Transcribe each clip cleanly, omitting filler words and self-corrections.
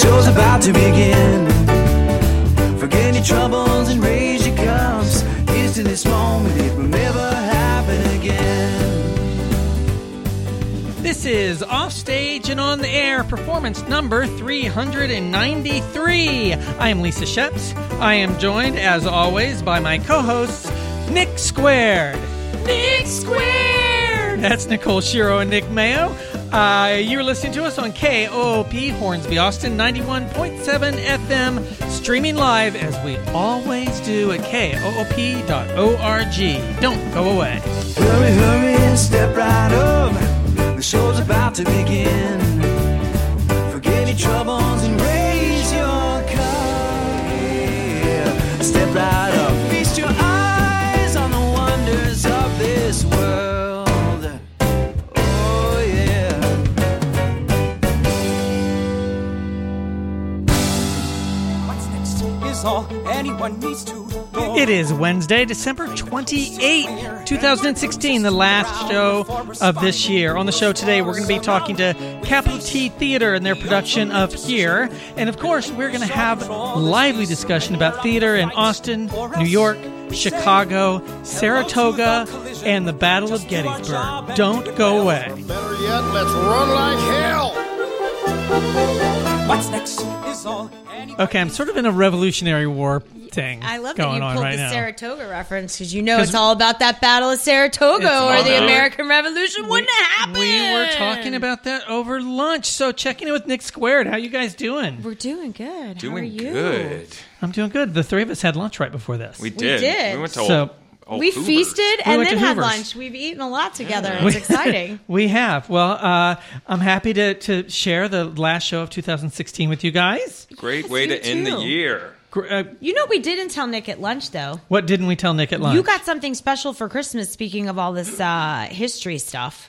show's about to begin. Forget your troubles and raise your cups. Here's to this moment, it will never happen again. This is Offstage and On the Air, performance number 393. I am Lisa Sheps. I am joined, as always, by my co-hosts, Nick Squared. Nick Squared! That's Nicole Shiro and Nick Mayo. You're listening to us on KOOP, Hornsby, Austin, 91.7 FM, streaming live, as we always do, at koop.org. Don't go away. Hurry, hurry, step right up. The show's about to begin. Forget your troubles and raise your cup. Yeah. Step right up. Feast your eyes on the wonders of this world. Oh, yeah. What's next is all anyone needs to know. It is Wednesday, December 28, 2016, the last show of this year. On the show today, we're going to be talking to Capital T Theater and their production of Here. And, of course, we're going to have lively discussion about theater in Austin, New York, Chicago, Saratoga, and the Battle of Gettysburg. Don't go away. Better yet, let's run like hell. What's next is all anyone Okay, I'm sort of in a Revolutionary War thing I love that going you on pulled right the now. Saratoga reference because you know it's all about that Battle of Saratoga or the American Revolution wouldn't have happened. We were talking about that over lunch. So checking in with Nick Squared. How you guys doing? We're doing good. How are Doing you? good. I'm doing good. The three of us had lunch right before this. We did. did. We went to So- We Hoover's. feasted We and went then to had Hoover's. lunch. We've eaten a lot together. And it's exciting. We have. Well, I'm happy to share the last show of 2016 with you guys. Great way You to end the too. year. You know what we didn't tell Nick at lunch, though? What didn't we tell Nick at lunch? You got something special for Christmas, speaking of all this history stuff.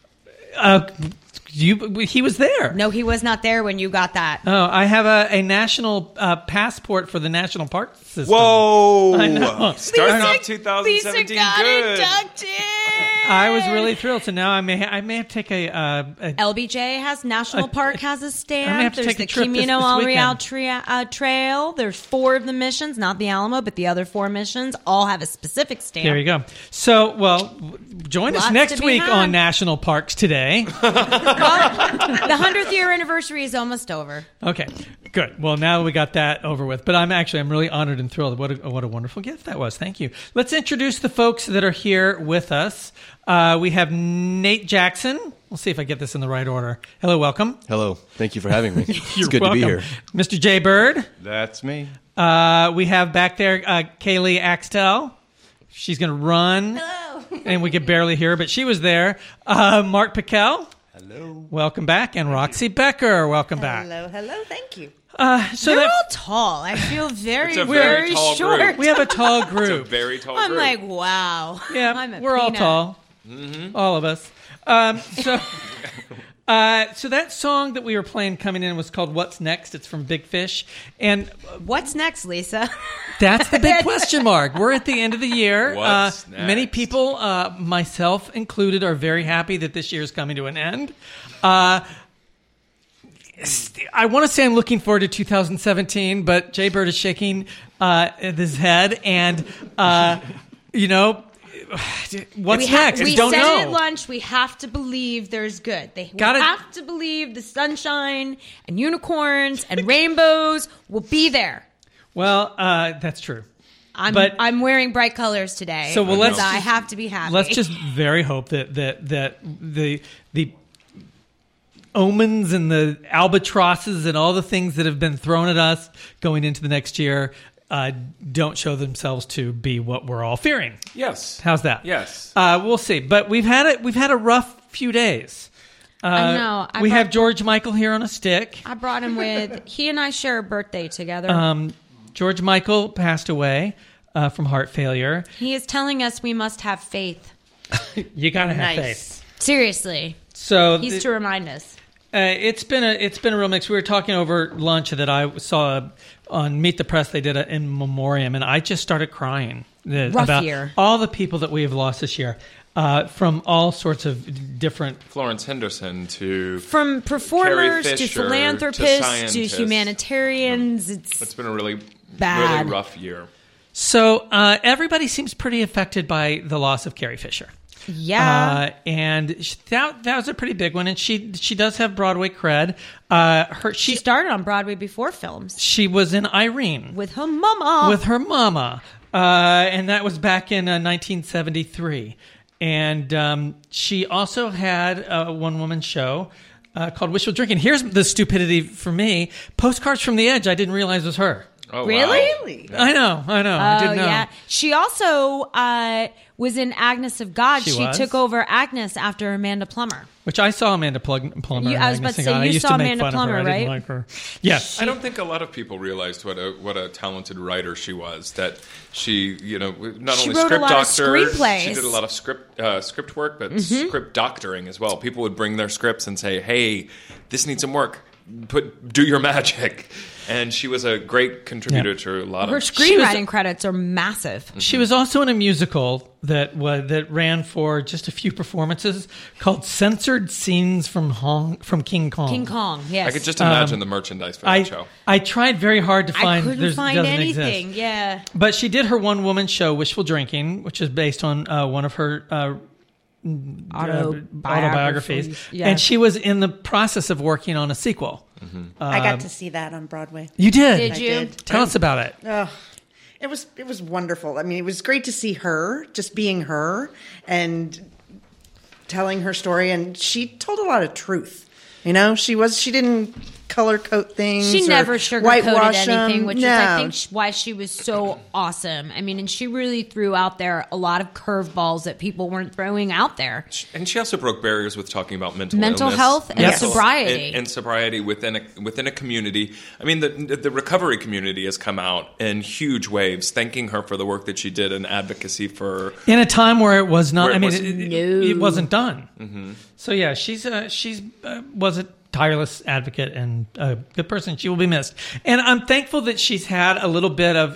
He was there. No, he was not there when you got that. Oh, I have a national passport for the national park system. Whoa! I know. Starting off Lisa 2017 got good. inducted. I was really thrilled. So now I may have to take a LBJ has National Park has a I may stamp. have to There's take a the trip Camino this El weekend. Real Trail. There's 4 of the missions, not the Alamo, but the other 4 missions all have a specific stamp. There you go. So, well, join us Lots next to be week had. on National Parks Today. The 100th year anniversary is almost over. Okay, good. Well, now we got that over with. But I'm really honored and thrilled. What a wonderful gift that was. Thank you. Let's introduce the folks that are here with us. We have Nate Jackson. We'll see if I get this in the right order. Hello, welcome. Hello. Thank you for having me. You're It's good welcome. to be here. Mr. Jay Bird. That's me. We have back there Kaylee Axtell. She's going to run. Hello. And we could barely hear her, but she was there. Mark Piquel. Hello. Welcome back. And Roxy Becker. Welcome back. Hello, thank you. So They're that all tall. I feel very, It's a very tall short. group. we have a tall It's a group. very tall I'm group. like, wow. Yeah, I'm a we're all peanut. tall. All of us. So that song that we were playing coming in was called What's Next? It's from Big Fish. And What's next, Lisa? that's the big question mark. We're at the end of the year. What's next? Many people, myself included, are very happy that this year is coming to an end. I want to say I'm looking forward to 2017, but Jay Bird is shaking his head. And, what's next? We Don't said know. it at lunch. We have to believe there's good. We Gotta- have to believe the sunshine and unicorns and rainbows will be there. Well, that's true. But- I'm wearing bright colors today. So, well, because let's I just- have to be happy. Let's just very hope that the omens and the albatrosses and all the things that have been thrown at us going into the next year don't show themselves to be what we're all fearing. Yes. How's that? Yes. We'll see. But we've had a rough few days. I know. We have George Michael here on a stick. I brought him with. He and I share a birthday together. George Michael passed away from heart failure. He is telling us we must have faith. You gotta have faith. Seriously. So He's to remind us. It's been a real mix. We were talking over lunch that I saw on Meet the Press. They did an in memoriam, and I just started crying Rough about year. all the people that we have lost this year. from all sorts of different. Florence Henderson to From performers Carrie to Fisher, philanthropists to scientists. humanitarians. It's been a really Bad. rough year. So everybody seems pretty affected by the loss of Carrie Fisher. Yeah. And that was a pretty big one. And she does have Broadway cred. She started on Broadway before films She was in Irene with her mama. with her mama. And that was back in 1973. And she also had a one-woman show called Wishful Drinking. Here's the stupidity for me. Postcards from the Edge, I didn't realize was her. Oh, Really? Wow. I know. I didn't know. Yeah. She also was in Agnes of God. She She was? took over Agnes after Amanda Plummer. Which I saw Amanda Plummer. I was in about to Agnes say, and God. I you used saw to make Amanda fun Plummer, of her. I didn't right? like her. Yes. I don't think a lot of people realized what a talented writer she was. That she, not She only wrote a script lot of doctor, screenplays. she did a lot of script work, but script doctoring as well. People would bring their scripts and say, "Hey, this needs some work. Do your magic." And she was a great contributor to a lot Her of. screenwriting credits are massive. She was also in a musical that ran for just a few performances called "Censored Scenes from King Kong." King Kong, yes. I could just imagine the merchandise for that show. I tried very hard to find. I couldn't find doesn't anything. exist. Yeah. But she did her one-woman show, Wishful Drinking, which is based on one of her autobiographies. Yeah. And she was in the process of working on a sequel. I got to see that on Broadway. You did? Did I you? did. Tell us about it. It was wonderful. I mean, it was great to see her just being her and telling her story, and she told a lot of truth. She didn't color coat things. She or never sugarcoated whitewash anything, them. which is, I think, why she was so awesome. I mean, and she really threw out there a lot of curveballs that people weren't throwing out there. And she also broke barriers with talking about mental illness, health and Yes. sobriety. and sobriety within a community. I mean, the recovery community has come out in huge waves, thanking her for the work that she did in advocacy for. In a time where it was not, Where it I mean, wasn't- it wasn't done. So yeah, she's was a tireless advocate and a good person. She will be missed, and I'm thankful that she's had a little bit of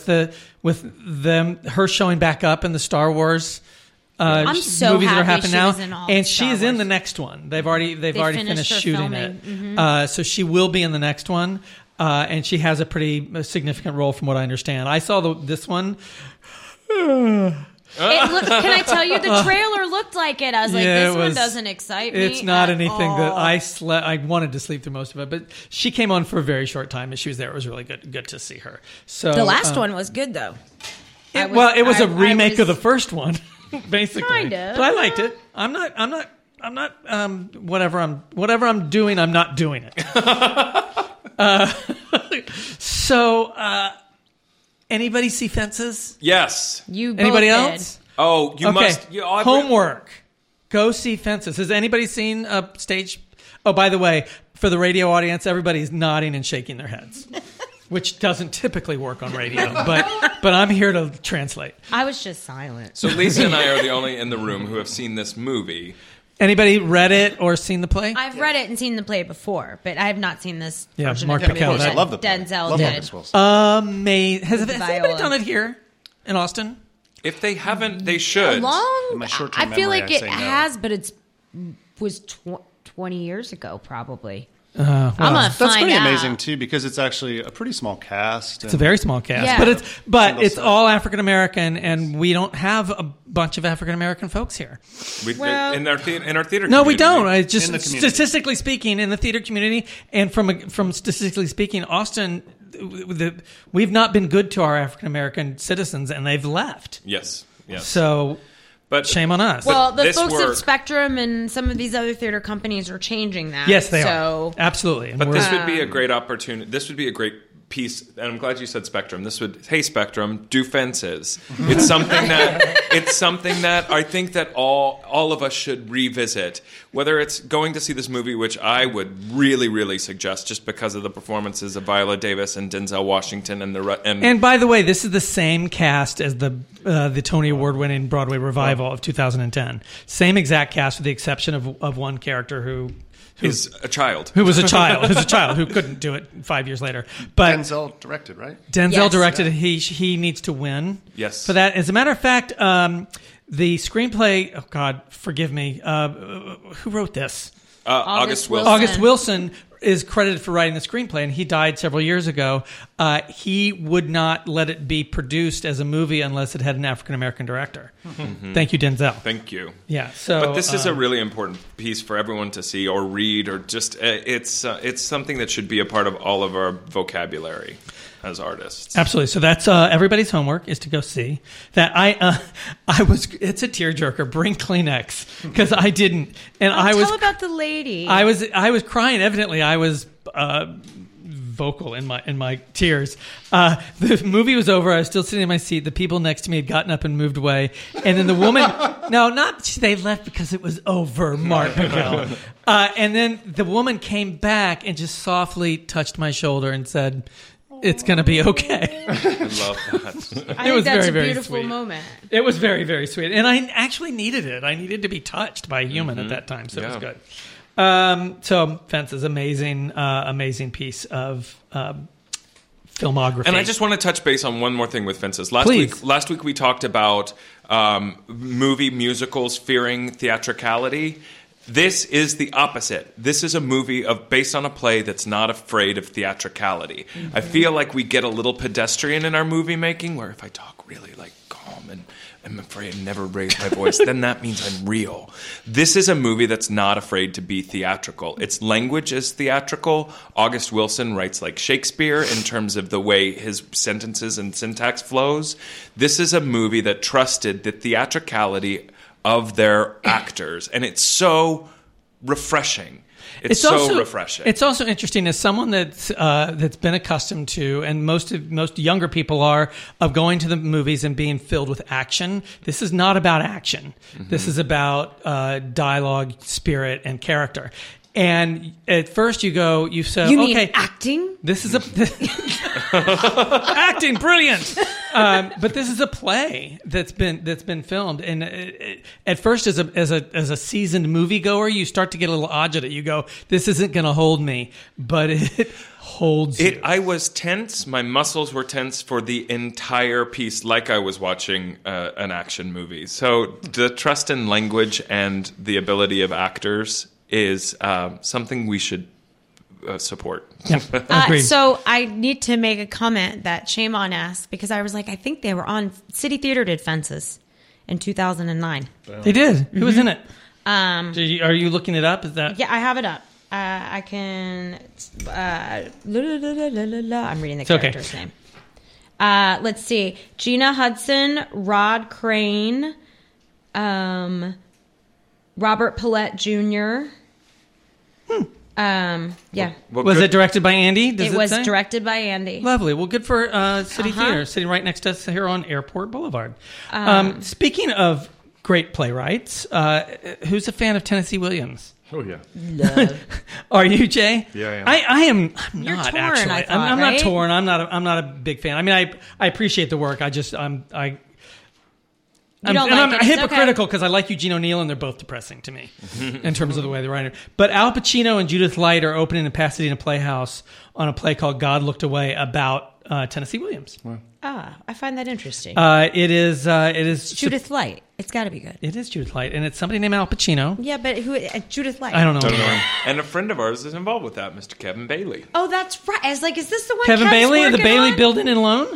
with her showing back up in the Star Wars. I'm so movies that are happy happening she now, was in all and the Star she's in Wars. the next one. They've already finished finished her shooting filming. it, so she will be in the next one, and she has a pretty significant role from what I understand. I saw this one. Can I tell you, the trailer looked like it. I was like, Yeah, this it one was- doesn't excite me. It's not at anything that all. I wanted to sleep through most of it, but she came on for a very short time, and she was there. It was really good to see her. So The last one was good, though. it was a remake of the first one, basically. Kinda. But I liked it. I'm not. Whatever I'm doing, I'm not doing it. Anybody see Fences? Yes. You both Anybody did. else? Oh, you Okay. must. Homework. Go see Fences. Has anybody seen a stage? Oh, by the way, for the radio audience, everybody's nodding and shaking their heads, which doesn't typically work on radio. But I'm here to translate. I was just silent. So Lisa and I are the only in the room who have seen this movie. Anybody read it or seen the play? I've read it and seen the play before, but I have not seen this Yeah, version Mark of the McKell. movie I that love the play. Denzel Love did. Marcus Wilson. Has anybody Viola. done it here in Austin? If they haven't, they should. In my short-term I feel memory, like I it say no. has, but was 20 years ago, probably. Well, I'm gonna That's find pretty out. amazing too, because it's actually a pretty small cast. It's a very small cast, Yeah. but Single it's star. all African American, and we don't have a bunch of African American folks here. In our theater. No, we community. don't. I just In the community. statistically speaking, in the theater community, and from statistically speaking, Austin, we've not been good to our African American citizens, and they've left. Yes. So But shame on us. Well, the this folks work- at Spectrum and some of these other theater companies are changing that. yes, they so, are absolutely. And But we're- this would be a great opportunity. This would be a great piece, and I'm glad you said Spectrum. Hey Spectrum, do Fences. It's something that I think that all of us should revisit. Whether it's going to see this movie, which I would really, really suggest, just because of the performances of Viola Davis and Denzel Washington And by the way, this is the same cast as the Tony Award-winning Broadway revival of 2010. Same exact cast, with the exception of one character who is a child. who was a child who couldn't do it 5 years later. But Denzel directed, right? Denzel Yes. directed it. He needs to win. Yes. For that. As a matter of fact, The screenplay, oh God, forgive me, who wrote this? August Wilson. August Wilson is credited for writing the screenplay, and he died several years ago. He would not let it be produced as a movie unless it had an African-American director. Thank you, Denzel. Thank you. Yeah. So, but this is a really important piece for everyone to see or read, or just it's something that should be a part of all of our vocabulary as artists. Absolutely. So that's everybody's homework is to go see that. I was. It's a tearjerker. Bring Kleenex because I didn't, and Tell about the lady. I was crying. Evidently, I was vocal in my tears. The movie was over. I was still sitting in my seat. The people next to me had gotten up and moved away, and then the woman. No, not they left because it was over. Mark Miguel. And then the woman came back and just softly touched my shoulder and said, "It's going to be okay." I love that. I think that's a beautiful sweet. moment. It was very, very sweet. And I actually needed it. I needed to be touched by a human at that time. So it was good. So Fences, amazing piece of filmography. And I just want to touch base on one more thing with Fences. Please. Last week we talked about movie musicals fearing theatricality. This is the opposite. This is a movie based on a play that's not afraid of theatricality. I feel like we get a little pedestrian in our movie making, where if I talk really like calm and I'm afraid to never raise my voice, then that means I'm real. This is a movie that's not afraid to be theatrical. Its language is theatrical. August Wilson writes like Shakespeare in terms of the way his sentences and syntax flows. This is a movie that trusted the theatricality of their actors, and it's so refreshing. It's so also refreshing. It's also interesting as someone that's been accustomed to, and most younger people are, of going to the movies and being filled with action. This is not about action. This is about dialogue, spirit, and character. And at first you say, You mean okay, acting? this is acting, brilliant. But this is a play that's been filmed, and at first, as a seasoned moviegoer, you start to get a little agita. You go, "This isn't going to hold me," but it holds you. I was tense. My muscles were tense for the entire piece, like I was watching an action movie. So the trust in language and the ability of actors is something we should support. Agreed. So I need to make a comment that shame on us, because I was like, I think they were on City Theater did Fences in 2009. They did. Who was in it? Are you looking it up? Is that? Yeah, I have it up. I can. I'm reading the okay. character's name. Let's see: Gina Hudson, Rod Crane, Robert Paulette Jr. Yeah. Was it directed by Andy? Does It was say? directed by Andy. Lovely. Well, good for City Theater, sitting right next to us here on Airport Boulevard. Speaking of great playwrights, who's a fan of Tennessee Williams? Oh, yeah. Love. Are you, Jay? Yeah, I am. I am. I'm You're not torn, actually. I thought, I'm right? not torn. I'm not a big fan. I mean, I appreciate the work. I'm hypocritical because I like Eugene O'Neill, and they're both depressing to me in terms of the way they write it. But Al Pacino and Judith Light are opening in Pasadena Playhouse on a play called God Looked Away about Tennessee Williams. Wow. I find that interesting. It is Judith Light. It's got to be good. It is Judith Light, and it's somebody named Al Pacino. Yeah, but who? Judith Light. I don't know. Don't know. And a friend of ours is involved with that, Mr. Kevin Bailey. Oh, that's right. I was like, is this the one? Kevin Kev's Bailey of the working Bailey on? Building and Loan.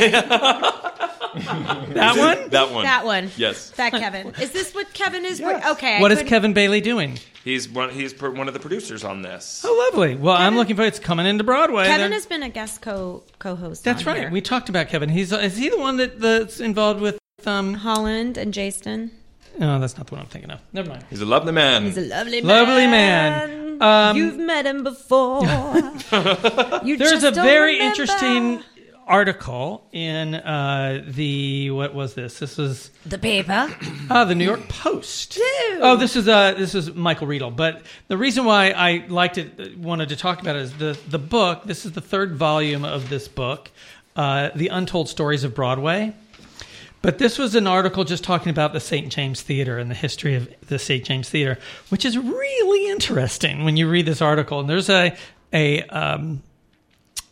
That one. That one. That one. Yes. That Kevin. Is this what Kevin is? Okay. What is Kevin Bailey doing? He's one of the producers on this. Oh, lovely. Well, I'm looking for it's coming into Broadway. Kevin has been a guest co-host. That's on right. here. We talked about Kevin. Is he the one that's involved with Holland and Jason. No, that's not the one I'm thinking of. Never mind. He's a lovely man. He's a lovely Lovely man. man. You've met him before. You There's just a don't very remember. interesting article in what was this? This was The paper. the New York Post. Oh, this is Michael Riedel. But the reason why I wanted to talk about it is the book. This is the third volume of this book, The Untold Stories of Broadway. But this was an article just talking about the St. James Theater and the history of the St. James Theater, which is really interesting when you read this article. And there's a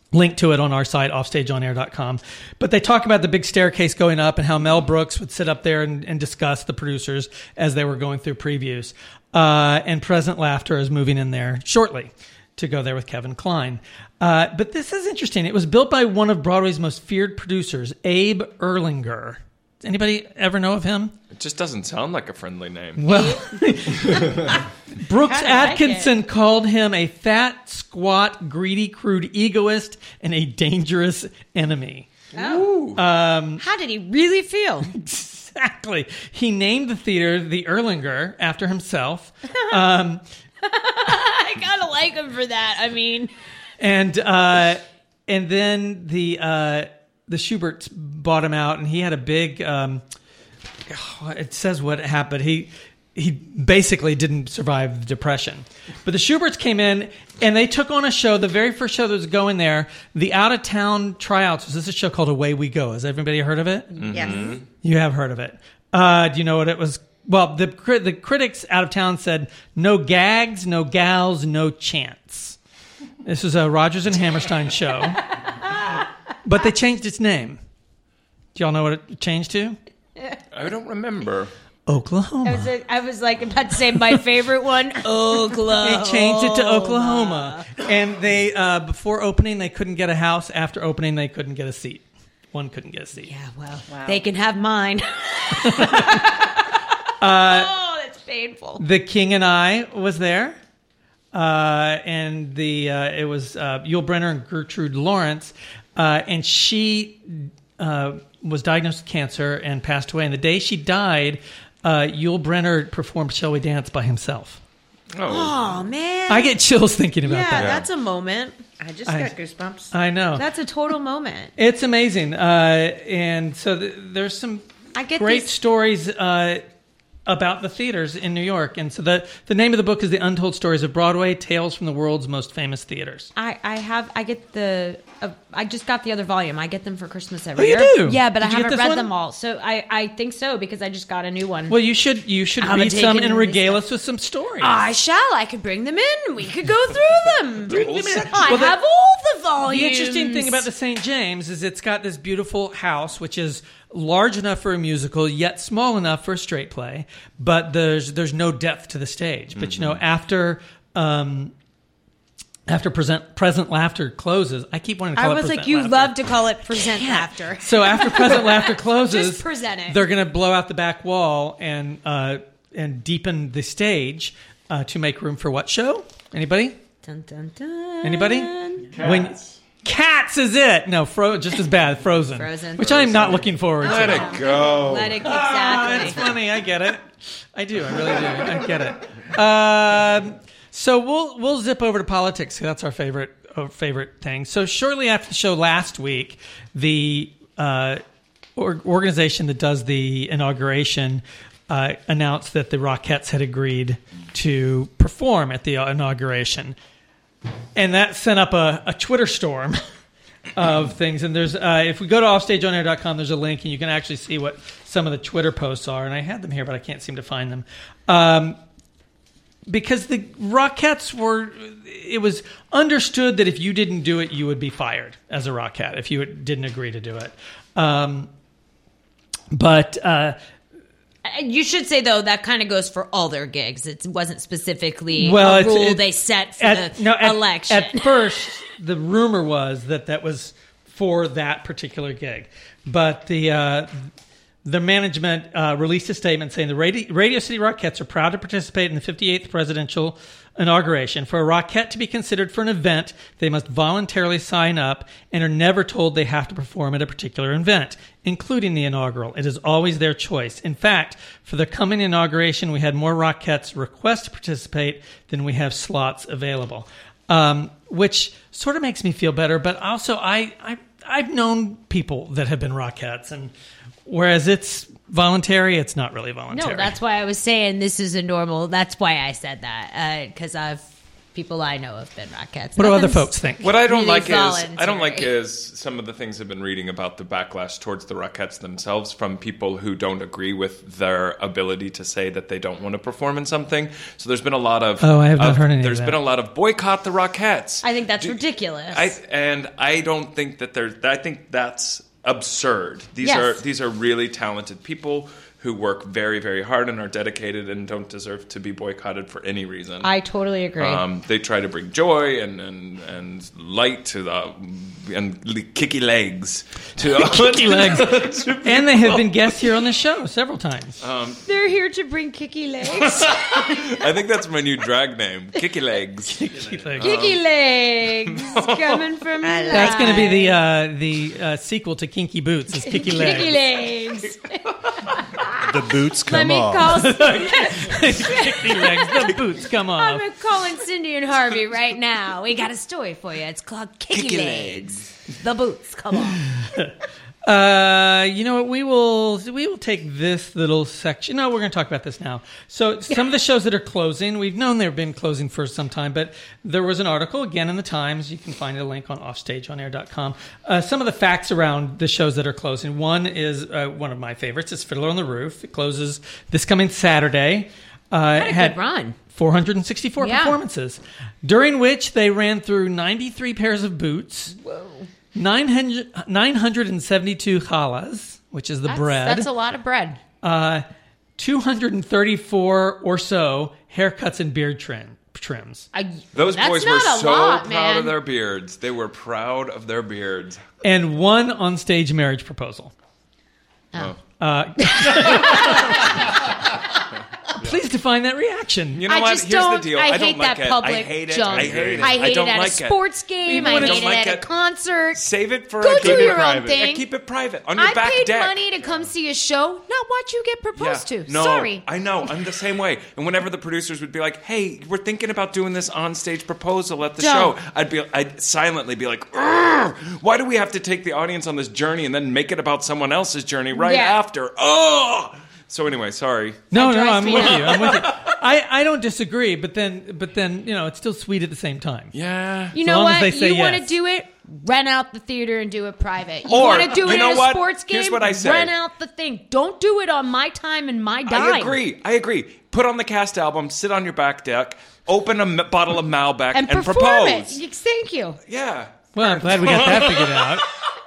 link to it on our site, offstageonair.com. But they talk about the big staircase going up and how Mel Brooks would sit up there and discuss the producers as they were going through previews. And Present Laughter is moving in there shortly to go there with Kevin Kline. But this is interesting. It was built by one of Broadway's most feared producers, Abe Erlinger. Does anybody ever know of him? It just doesn't sound like a friendly name. Well, Brooks Atkinson called him a fat, squat, greedy, crude egoist and a dangerous enemy. Oh. How did he really feel? Exactly. He named the theater the Erlinger after himself. I kind of like him for that. I mean, and then the Schuberts bought him out, and he had a big. It says what happened. He basically didn't survive the Depression, but the Schuberts came in and they took on a show. The very first show that was going there, the out of town tryouts. Was this a show called Away We Go? Has everybody heard of it? Mm-hmm. Yes, you have heard of it. Do you know what it was? Well, the critics out of town said no gags, no gals, no chance. This was a Rodgers and Hammerstein show, but they changed its name. Do y'all know what it changed to? I don't remember. Oklahoma. I was like about to say my favorite one, Oklahoma. They changed it to Oklahoma. And they before opening, they couldn't get a house. After opening, they couldn't get a seat. One couldn't get a seat. Yeah, well, they can have mine. That's painful. The King and I was there. And it was Yul Brynner and Gertrude Lawrence. And she was diagnosed with cancer and passed away. And the day she died, Yul Brynner performed Shall We Dance by himself. Oh, man. I get chills thinking about that. Yeah, that's a moment. I just got goosebumps. I know. That's a total moment. It's amazing. And so there's some great stories about the theaters in New York. And so the name of the book is The Untold Stories of Broadway, Tales from the World's Most Famous Theaters. I just got the other volume. I get them for Christmas every year. You do? Yeah, but Did I haven't read one? them all. So I think so because I just got a new one. Well, you should read some and regale us with some stories. I shall. I could bring them in. We could go through them. I have all the volumes. The interesting thing about the St. James is it's got this beautiful house, which is large enough for a musical, yet small enough for a straight play. But there's no depth to the stage. But after Present Laughter closes, I keep wanting to call it Present Laughter. I was like, you love to call it Present Laughter. So after Present Laughter closes, just present it. They're going to blow out the back wall and deepen the stage to make room for what show? Anybody? Dun, dun, dun. Anybody? Cats. Cats is it? No, just as bad. Frozen. Which I'm not looking forward to. Let it go. Let it go. Exactly. That's funny. I get it. I do. I really do. I get it. So we'll zip over to politics. That's our favorite thing. So shortly after the show last week, the organization that does the inauguration announced that the Rockettes had agreed to perform at the inauguration. And that sent up a Twitter storm of things. And there's if we go to offstageonair.com, there's a link, and you can actually see what some of the Twitter posts are. And I had them here, but I can't seem to find them. Because the Rockettes it was understood that if you didn't do it, you would be fired as a Rockette if you didn't agree to do it. You should say, though, that kind of goes for all their gigs. It wasn't specifically a rule they set for the election. At first, the rumor was that was for that particular gig. But the management released a statement saying the Radio City Rockettes are proud to participate in the 58th presidential inauguration. For a Rockette to be considered for an event, they must voluntarily sign up and are never told they have to perform at a particular event, including the inaugural. It is always their choice. In fact, for the coming inauguration, we had more Rockettes request to participate than we have slots available, which sort of makes me feel better. But also, I've known people that have been Rockettes, and whereas it's voluntary, it's not really voluntary. No, that's why I was saying this is a normal. That's why I said that because people I know have been Rockettes. What do other Nothing's folks think? What I don't really like voluntary. is some of the things I've been reading about the backlash towards the Rockettes themselves from people who don't agree with their ability to say that they don't want to perform in something. So there's been a lot of I have not heard any of There's that. been a lot of boycott the Rockettes. I think that's ridiculous. I don't think that I think that's absurd. Yes. These are really talented people who work very, very hard and are dedicated and don't deserve to be boycotted for any reason. I totally agree. They try to bring joy and light to the and kicky legs to Kicky legs. And they have been guests here on the show several times. They're here to bring kicky legs. I think that's my new drag name, Kicky Legs. Kicky legs. Kicky legs coming from That's going to be the sequel to Kinky Boots. Is Kicky legs. Kicky legs. The boots Let come me off. call. Kicky legs. The boots come off. I'm calling Cindy and Harvey right now. We got a story for you. It's called Kicky Legs. The boots come off. You know what? We will take this little section. No, we're going to talk about this now. So some of the shows that are closing, we've known they've been closing for some time, but there was an article again in the Times. You can find a link on offstageonair.com. Some of the facts around the shows that are closing. One is one of my favorites. It's Fiddler on the Roof. It closes this coming Saturday. Had a good run. 464 performances, during which they ran through 93 pairs of boots. Whoa. 972 challahs, which is the bread. That's a lot of bread. 234 or so haircuts and beard trims. Those That's boys were not a so lot, proud man. of their beards. They were proud of their beards. And one on-stage marriage proposal. Oh. Please define that reaction. You know I what? just Here's don't. the deal. I don't hate like that it. public I hate it. junk. I hate it. I hate don't it at like a sports game. I Even hate don't it like at a it. concert. Save it for Go a do your own private. thing. Yeah, keep it private on your I back paid deck. money to come see a show, not watch you get proposed to. No, Sorry. I know. I'm the same way. And whenever the producers would be like, "Hey, we're thinking about doing this on-stage proposal at the Don't. show," I'd silently be like, "Urgh, why do we have to take the audience on this journey and then make it about someone else's journey right Yeah. after?" Oh. So anyway, sorry. No, drives I'm me with nuts. you. I'm with you. I don't disagree, but then you know it's still sweet at the same time. Yeah. You So know long as what? they say You want to yes. do it? Rent out the theater and do it private. You Or, want to do you it know at a what? sports game? Here's what I say. Rent out the thing. Don't do it on my time and my dime. I agree. Put on the cast album, sit on your back deck, open a bottle of Malbec, And perform propose. it. Thank you. Yeah. Well, I'm glad we got that figured out.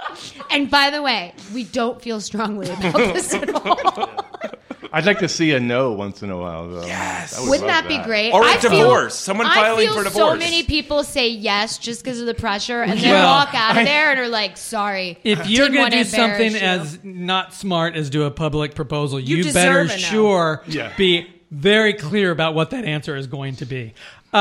And by the way, we don't feel strongly about this at all. I'd like to see a no once in a while, though. Yes. I would Wouldn't love that be great? Or a I feel- divorce. Someone filing for I feel divorce. so many people say yes just because of the pressure, and then Well, walk out of there and are like, "Sorry." If you're didn't going to wanna do something embarrass you. as not smart as do a public proposal, You you deserve better a no. sure Yeah. be very clear about what that answer is going to be.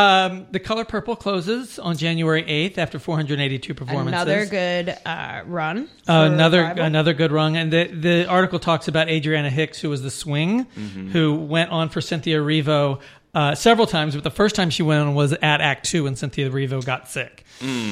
The Color Purple closes on January 8th after 482 performances. Another good run. for Another Revival. good run, and the article talks about Adriana Hicks, who was the swing, who went on for Cynthia Erivo several times, but the first time she went on was at Act 2 when Cynthia Erivo got sick.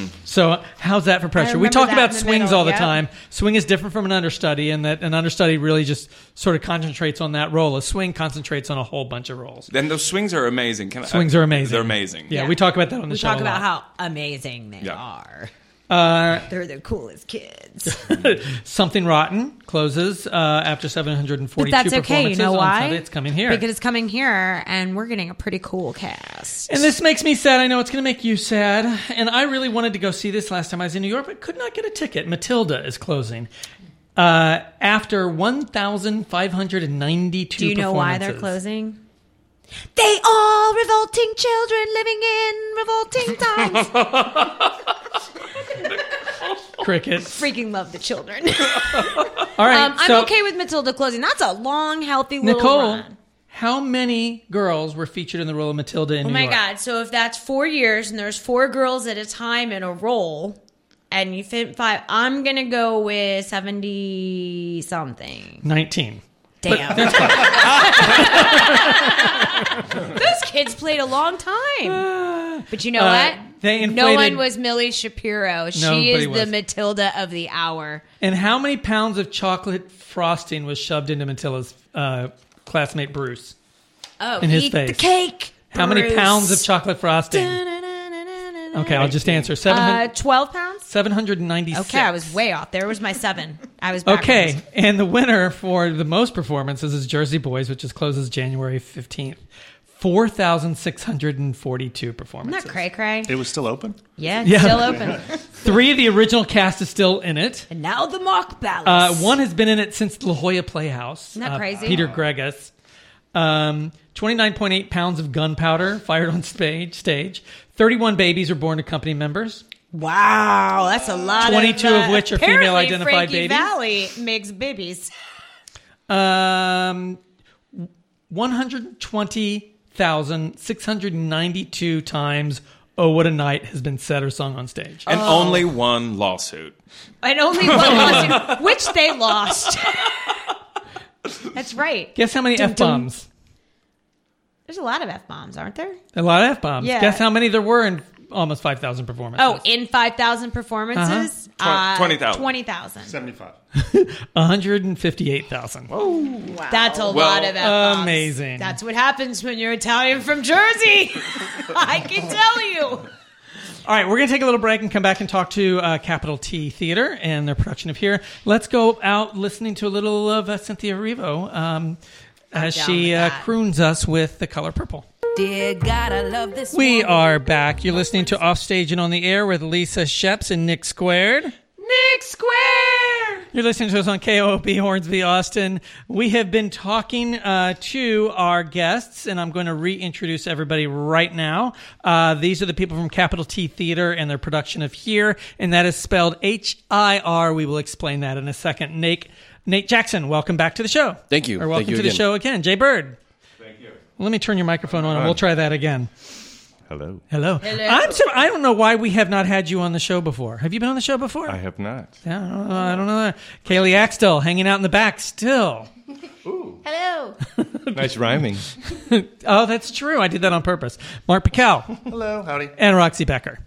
So how's that for pressure? We remember talk that about in the swings middle, all the yeah. time. Swing is different from an understudy, and that an understudy really just sort of concentrates on that role. A swing concentrates on a whole bunch of roles. Then those swings are amazing. Swings are amazing. They're amazing. Yeah, we talk about that on the We show. talk a about lot. how amazing they Yeah. are. Uh, They're the coolest kids. Something Rotten closes after 742 But that's okay. You performances know on why? Sunday. It's coming here. Because it's coming here, and we're getting a pretty cool cast. And this makes me sad. I know it's going to make you sad. And I really wanted to go see this last time I was in New York, but could not get a ticket. Matilda is closing after 1,592 Do you know why they're performances. closing? They are revolting children living in revolting times. Crickets. Freaking love the children. All right. I'm so, okay with Matilda closing. That's a long, healthy little Nicole, run. how many girls were featured in the role of Matilda in Oh New my York? God. So if that's 4 years and there's 4 girls at a time in a role and you fit 5, I'm going to go with 70 something. 19. Damn. Those kids played a long time. But you know what? they No inflated- one was Millie Shapiro. She Nobody is the was. Matilda of the hour. And how many pounds of chocolate frosting was shoved into Matilda's classmate Bruce? Oh, In his eat face. the cake. How many Bruce. pounds of chocolate frosting? Da-da-da. Okay, I'll just answer. 12 pounds? 796. Okay, I was way off. There was my 7. I was backwards. Okay, and the winner for the most performances is Jersey Boys, which just closes January 15th. 4,642 performances. Isn't that cray-cray? It was still open? Yeah, it's still open. 3 of the original cast is still in it. And now the mock ballads. 1 has been in it since La Jolla Playhouse. Isn't that crazy? Peter Gregus. 29.8 pounds of gunpowder fired on stage. 31 babies were born to company members. Wow, that's a lot. 22 of which are female identified Frankie babies. Valley makes babies. 120,692 times "Oh What a Night" has been said or sung on stage. And only one lawsuit. And only one lawsuit, which they lost. That's right. Guess how many F-bombs? There's a lot of F-bombs, aren't there? A lot of F-bombs. Yeah. Guess how many there were in almost 5,000 performances? Oh, in 5,000 performances? 20,000. 20,000. 75. 158,000. Wow. That's a lot of F-bombs. Amazing. That's what happens when you're Italian from Jersey. I can tell you. All right, we're going to take a little break and come back and talk to Capital T Theater and their production of Here. Let's go out listening to a little of Cynthia Erivo as she croons us with The Color Purple. Dear God, I love this We woman. are back. You're listening to Offstage and on the Air with Lisa Sheps and Nick Squared. Nick Square! You're listening to us on KOOP Hornsby, Austin. We have been talking to our guests, and I'm going to reintroduce everybody right now. These are the people from Capital T Theater and their production of Here, and that is spelled H-I-R. We will explain that in a second. Nate Jackson, welcome back to the show. Thank you. Or welcome Thank you to the again. show again. Jay Bird. Thank you. Let me turn your microphone on, and we'll try that again. Hello. Hello. I don't know why we have not had you on the show before. Have you been on the show before? I have not. Yeah, I don't know. Kaylee Axtell hanging out in the back still. Hello. Nice rhyming. Oh, that's true. I did that on purpose. Mark Pical. Hello. Howdy. And Roxy Becker.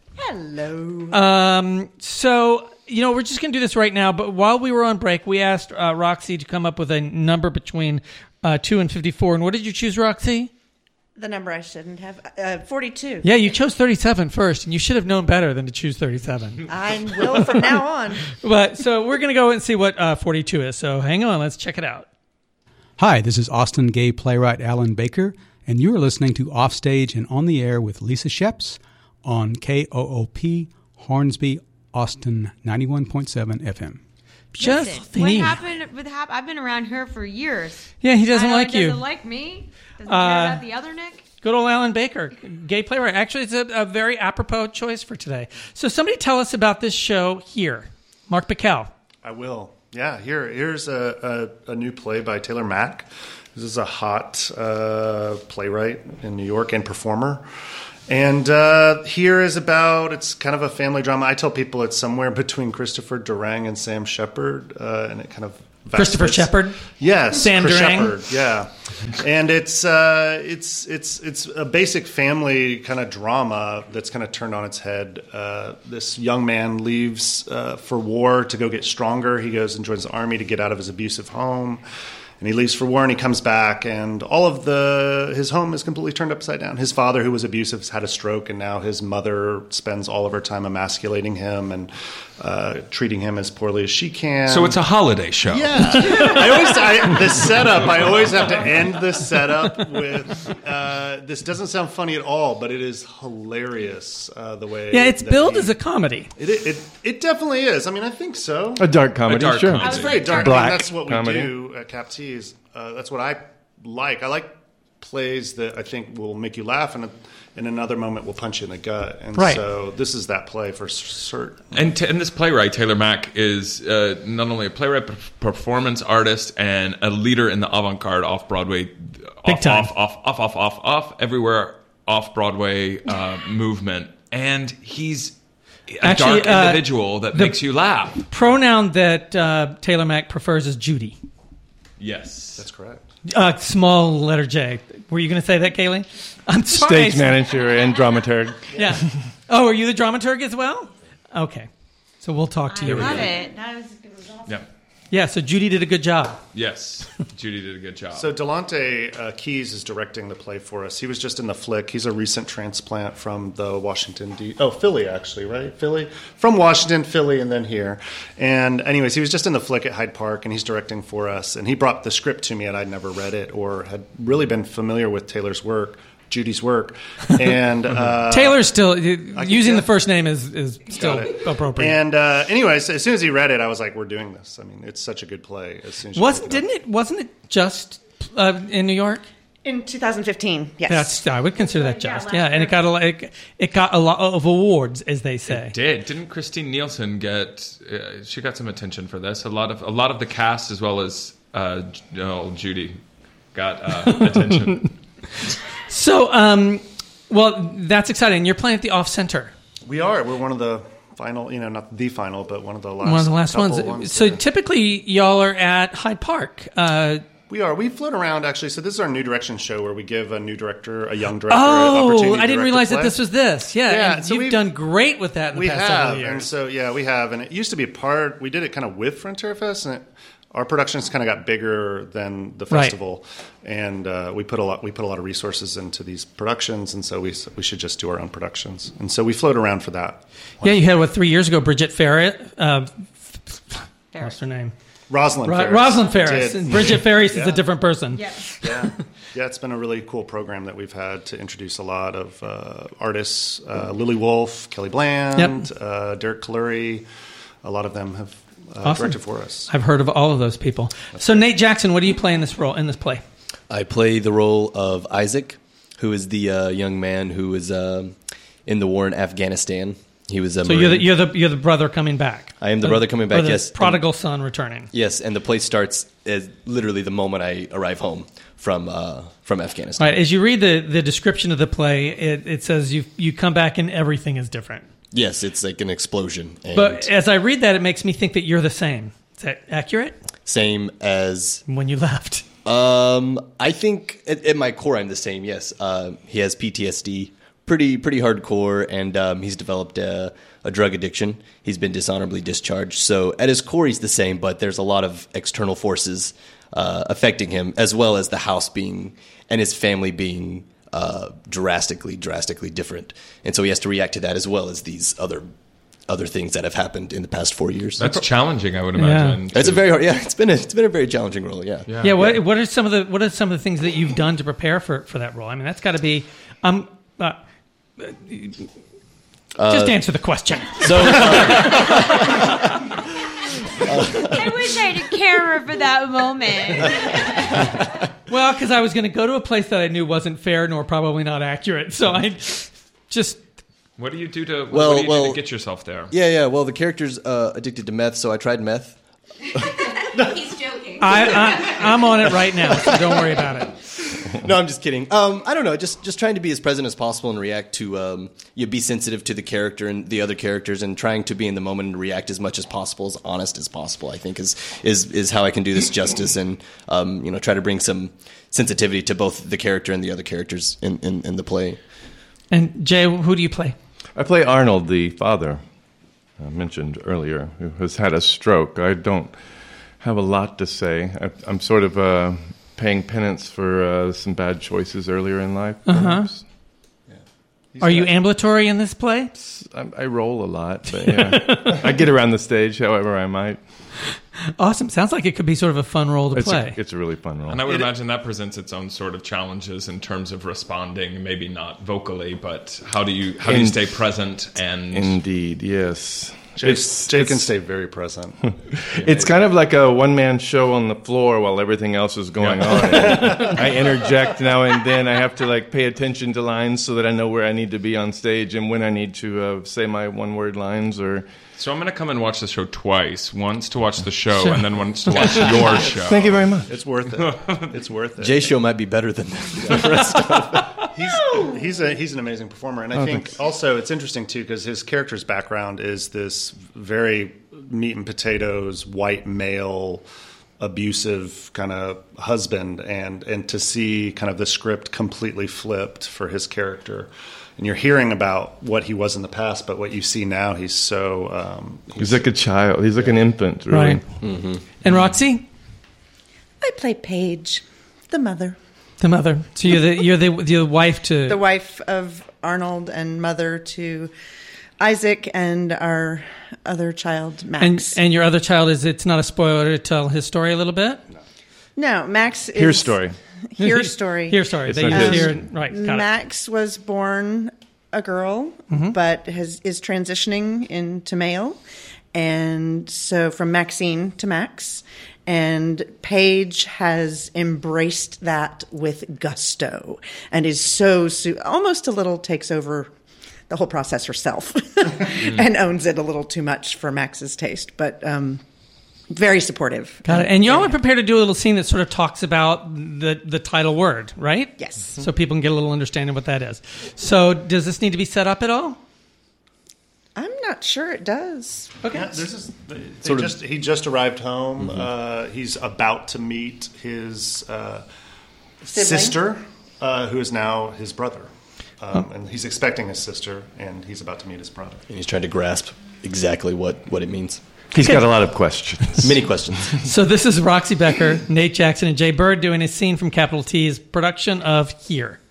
Hello. So, we're just going to do this right now, but while we were on break, we asked Roxy to come up with a number between 2 and 54. And what did you choose, Roxy? The number I shouldn't have. 42. Yeah, you chose 37 first, and you should have known better than to choose 37. I will from now on. But so we're going to go and see what 42 is. So hang on, let's check it out. Hi, this is Austin gay playwright Alan Baker, and you are listening to Offstage and On the Air with Lisa Sheps on KOOP Hornsby, Austin 91.7 FM. Just What me. happened with I've been around here for years. Yeah, he doesn't I know like he you. doesn't like me. Doesn't care about the other Nick. Good old Alan Baker, gay playwright. Actually, it's a very apropos choice for today. So somebody tell us about this show Here. Mark Pical. I will. Yeah, here's a new play by Taylor Mack. This is a hot playwright in New York and performer. And Here is it's kind of a family drama. I tell people it's somewhere between Christopher Durang and Sam Shepard, and it kind of Christopher Shepard? Yes, Sam Chris Durang? Shepard, yeah. And it's a basic family kind of drama that's kind of turned on its head. This young man leaves for war to go get stronger. He goes and joins the army to get out of his abusive home. And he leaves for war and he comes back and all of his home is completely turned upside down. His father, who was abusive, has had a stroke, and now his mother spends all of her time emasculating him and treating him as poorly as she can. So it's a holiday show. Yeah. I always have to end the setup with, this doesn't sound funny at all, but it is hilarious the way. Yeah, it's billed as a comedy. It definitely is. I mean, I think so. A dark comedy, sure. It's very dark. Black I mean, that's what we comedy. do at Cap T's. That's what I like. I like plays that I think will make you laugh and in another moment will punch you in the gut. And Right. so this is that play for certain. And this playwright, Taylor Mack, is not only a playwright, but performance artist and a leader in the avant-garde off-Broadway, off, everywhere off-Broadway movement. And he's a Actually, dark individual that makes you laugh. Pronoun that Taylor Mack prefers is Judy. Yes. That's correct. Small letter J. Were you going to say that, Kaylee? I'm sorry. Stage manager and dramaturg. Yeah. Oh, are you the dramaturg as well? Okay. So we'll talk to you. I love again. it. That was awesome. Yeah. Yeah, so Judy did a good job. Yes, Judy did a good job. So Delonte Keys is directing the play for us. He was just in the flick. He's a recent transplant from the Philly, actually, right? Philly? From Washington, Philly, and then here. And anyways, he was just in the flick at Hyde Park, and he's directing for us. And he brought the script to me, and I'd never read it or had really been familiar with Judy's work. And Taylor's still using the first name is still appropriate. And anyways, as soon as he read it, I was like, "We're doing this." I mean, it's such a good play. As soon as wasn't it just in New York? In 2015, yes. I would consider that just. Yeah, and it got a lot of awards, as they say. It did. Didn't Christine Nielsen get? She got some attention for this. A lot of the cast, as well as Judy, got attention. So, well, that's exciting. You're playing at the Off Center. We are. We're one of the final, not the final, but one of the last. One of the last ones. So typically, y'all are at Hyde Park. We are. We float around, actually. So this is our new direction show where we give a new director, a young director, an opportunity to I didn't realize play. that this was this. Yeah, and so you've done great with that in the past several years. And so, we have. And it used to be we did it kind of with Frontier Fest, and our productions kind of got bigger than the festival, and we put a lot of resources into these productions, and so we should just do our own productions, and so we float around for that. Yeah, you had 3 years ago, Bridget Ferris. What's her name? Rosalind Ferris. Rosalind Ferris. And Bridget Ferris is a different person. Yeah. Yeah, it's been a really cool program that we've had to introduce a lot of artists. Lily Wolfe, Kelly Bland, Derek Kaluri. A lot of them have directed for us. I've heard of all of those people. So Nate Jackson, what do you play in this play? I play the role of Isaac, who is the young man who was in the war in Afghanistan. He was a Marine. You're the brother coming back. I am the brother coming back. Or the yes, prodigal son returning. Yes, and the play starts as literally the moment I arrive home from Afghanistan. Right. As you read the description of the play, it says you come back and everything is different. Yes, it's like an explosion. But as I read that, it makes me think that you're the same. Is that accurate? Same as when you left. I think at my core I'm the same. Yes, he has PTSD. Pretty hardcore, and he's developed a drug addiction. He's been dishonorably discharged. So at his core, he's the same, but there's a lot of external forces affecting him, as well as the house being and his family being drastically different. And so he has to react to that, as well as these other things that have happened in the past 4 years. That's challenging, I would imagine. It's a very hard. Yeah, it's been a very challenging role. Yeah. What are some of the things that you've done to prepare for that role? I mean, that's got to be. Just answer the question. So, I wish I had a camera for that moment. Well, because I was going to go to a place that I knew wasn't fair nor probably not accurate, so I just. What do you do to get yourself there? Yeah. Well, the character's addicted to meth, so I tried meth. He's joking. I'm on it right now, so don't worry about it. No, I'm just kidding. I don't know. Just trying to be as present as possible and react to be sensitive to the character and the other characters, and trying to be in the moment and react as much as possible, as honest as possible. I think is how I can do this justice, and try to bring some sensitivity to both the character and the other characters in the play. And Jay, who do you play? I play Arnold, the father I mentioned earlier, who has had a stroke. I don't have a lot to say. I'm sort of paying penance for some bad choices earlier in life. Yeah. Are you ambulatory in this play? I roll a lot, but yeah. I get around the stage however I might. Awesome. Sounds like it could be sort of a fun role to play. It's a really fun role. And I would imagine that presents its own sort of challenges in terms of responding, maybe not vocally, but how do you stay present and... Indeed, yes. Jay can stay very present. It's kind of like a one-man show on the floor while everything else is going on. I interject now and then. I have to pay attention to lines so that I know where I need to be on stage and when I need to say my one-word lines. So I'm going to come and watch the show twice. Once to watch the show and then once to watch your show. Thank you very much. It's worth it. It's worth it. Jay's show might be better than the rest of it. He's an amazing performer, and I think also it's interesting too because his character's background is this very meat and potatoes white male abusive kind of husband, and to see kind of the script completely flipped for his character. And you're hearing about what he was in the past, but what you see now, he's so... he's like a child. He's like an infant, really. Right. Mm-hmm. And Roxy? I play Paige, the mother. The mother. So you're the wife to... The wife of Arnold and mother to Isaac and our other child, Max. And your other child it's not a spoiler to tell his story a little bit? No, Max is... Here's story. Here's story. Here's story. It's They not use his. here, right. Got Max was born a girl, but is transitioning into male. And so from Maxine to Max. And Paige has embraced that with gusto and is almost a little takes over the whole process herself and owns it a little too much for Max's taste. But very supportive. Got it. And y'all are prepared to do a little scene that sort of talks about the title word, right? Yes. So people can get a little understanding of what that is. So does this need to be set up at all? I'm not sure it does. Okay. Yeah, he just arrived home. He's about to meet his sister, who is now his brother. And he's expecting his sister, and he's about to meet his brother. And he's trying to grasp exactly what it means. He's got a lot of questions. Many questions. So this is Roxy Becker, Nate Jackson, and Jay Bird doing a scene from Capital T's production of Here.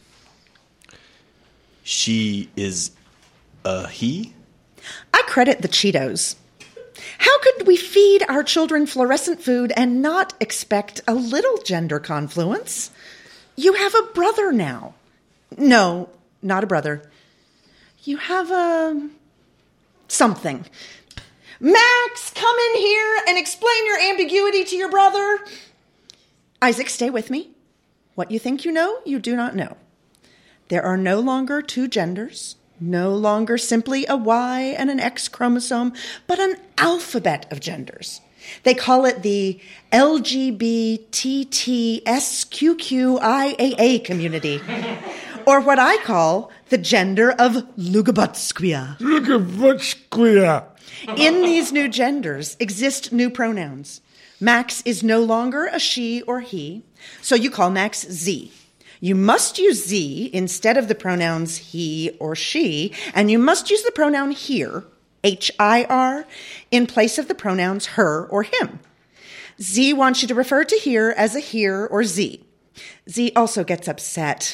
She is a he? I credit the Cheetos. How could we feed our children fluorescent food and not expect a little gender confluence? You have a brother now. No, not a brother. You have a... something. Max, come in here and explain your ambiguity to your brother. Isaac, stay with me. What you think you know, you do not know. There are no longer two genders, no longer simply a Y and an X chromosome, but an alphabet of genders. They call it the LGBTTSQQIAA community, or what I call the gender of Lugabutsquia. Lugabutsquia. In these new genders exist new pronouns. Max is no longer a she or he, so you call Max Z. You must use Z instead of the pronouns he or she, and you must use the pronoun here, H-I-R, in place of the pronouns her or him. Z wants you to refer to here as a here or Z. Z also gets upset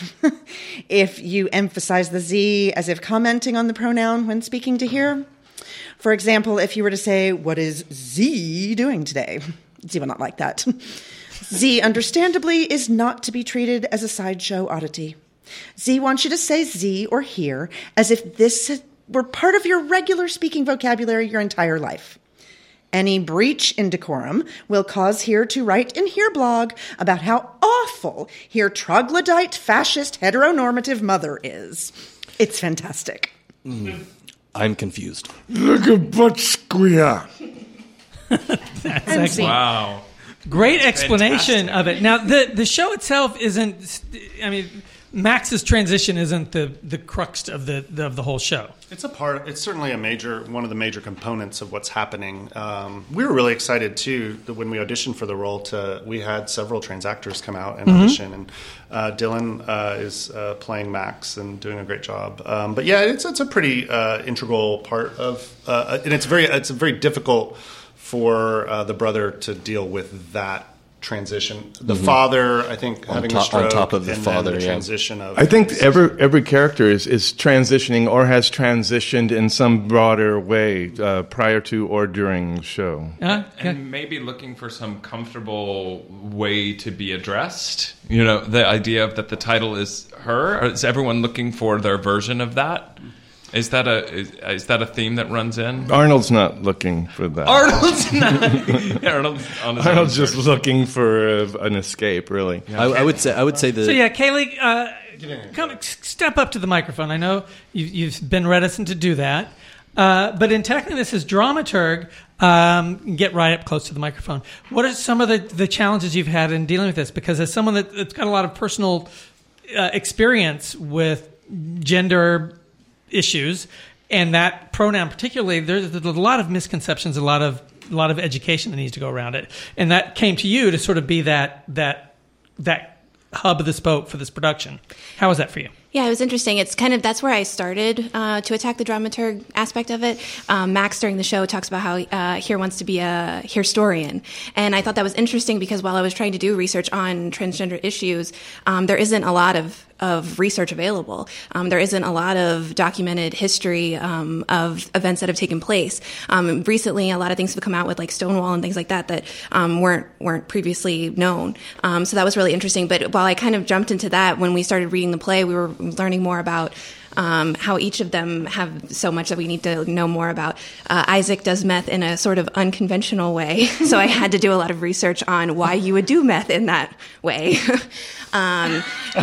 if you emphasize the Z as if commenting on the pronoun when speaking to here. For example, if you were to say, "What is Z doing today?" Z will not like that. Z, understandably, is not to be treated as a sideshow oddity. Z wants you to say Z or here as if this were part of your regular speaking vocabulary your entire life. Any breach in decorum will cause here to write in here blog about how awful here troglodyte, fascist, heteronormative mother is. It's fantastic. I'm confused. Lugabutsquia. That's And excellent. Z. Wow. Great explanation of it. Now, the show itself isn't. I mean, Max's transition isn't the crux of the whole show. It's a part. It's certainly one of the major components of what's happening. We were really excited too that when we auditioned for the role. We had several trans actors come out and audition, and Dylan is playing Max and doing a great job. But yeah, it's a pretty integral part of, and it's very difficult for the brother to deal with that transition. The father, I think, having a stroke on top of the and father, then the yeah. transition of. I think every character is transitioning or has transitioned in some broader way prior to or during the show. And maybe looking for some comfortable way to be addressed. You know, the idea of that the title is her. Is everyone looking for their version of that? Is that a theme that runs in? Arnold's not looking for that. Arnold's not. Arnold's on his Arnold's own just search. looking for an escape, really. I would say the. So yeah, Kaylee, step up to the microphone. I know you've been reticent to do that, but in tackling this as dramaturg, get right up close to the microphone. What are some of the challenges you've had in dealing with this? Because as someone that's got a lot of personal experience with gender issues, and that pronoun particularly, there's a lot of misconceptions, a lot of lot of education that needs to go around it. And that came to you to sort of be that hub of the spoke for this production. How was that for you? Yeah, it was interesting. It's that's where I started to attack the dramaturg aspect of it. Max during the show talks about how Here wants to be a historian. And I thought that was interesting because while I was trying to do research on transgender issues, there isn't a lot of research available. There isn't a lot of documented history of events that have taken place. Recently, a lot of things have come out with like Stonewall and things like that weren't previously known. So that was really interesting. But while I kind of jumped into that, when we started reading the play, we were learning more about how each of them have so much that we need to know more about. Isaac does meth in a sort of unconventional way, so I had to do a lot of research on why you would do meth in that way. I'm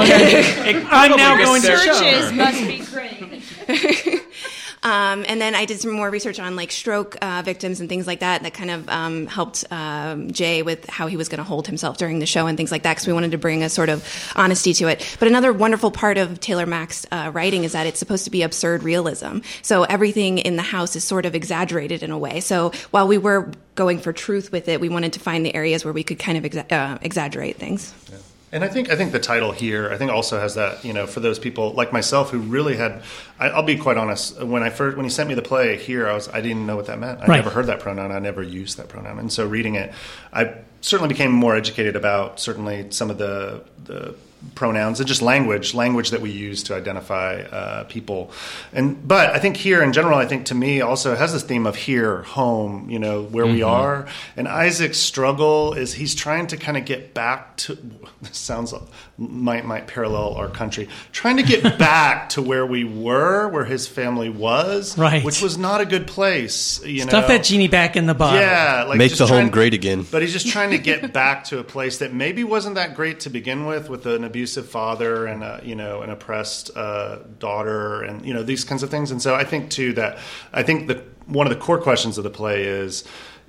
now going to churches must be great. And then I did some more research on like stroke victims and things like that kind of helped Jay with how he was going to hold himself during the show and things like that, because we wanted to bring a sort of honesty to it. But another wonderful part of Taylor Mack's writing is that it's supposed to be absurd realism. So everything in the house is sort of exaggerated in a way. So while we were going for truth with it, we wanted to find the areas where we could kind of exaggerate things. Yeah. And I think the title Here, I think also has that, for those people like myself who really had, I'll be quite honest, when he sent me the play Here, I didn't know what that meant. I never heard that pronoun. I never used that pronoun. And so reading it, I certainly became more educated about certainly some of the pronouns and just language that we use to identify people. But I think Here in general, I think to me also has this theme of here, home, where we are. And Isaac's struggle is he's trying to kind of get back to, this sounds might parallel our country, trying to get back to where we were, where his family was, right, which was not a good place. Stuff that genie back in the bottle. Yeah, like make the home great again. But he's just trying to get back to a place that maybe wasn't that great to begin with an abusive father and an oppressed daughter, and these kinds of things. And so I think too that one of the core questions of the play is,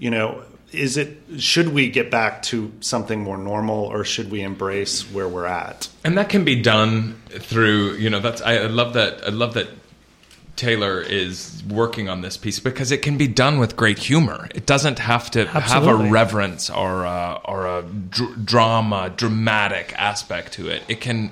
should we get back to something more normal, or should we embrace where we're at? And that can be done through, I love that Taylor is working on this piece because it can be done with great humor. It doesn't have to have a reverence or a dramatic aspect to it. It can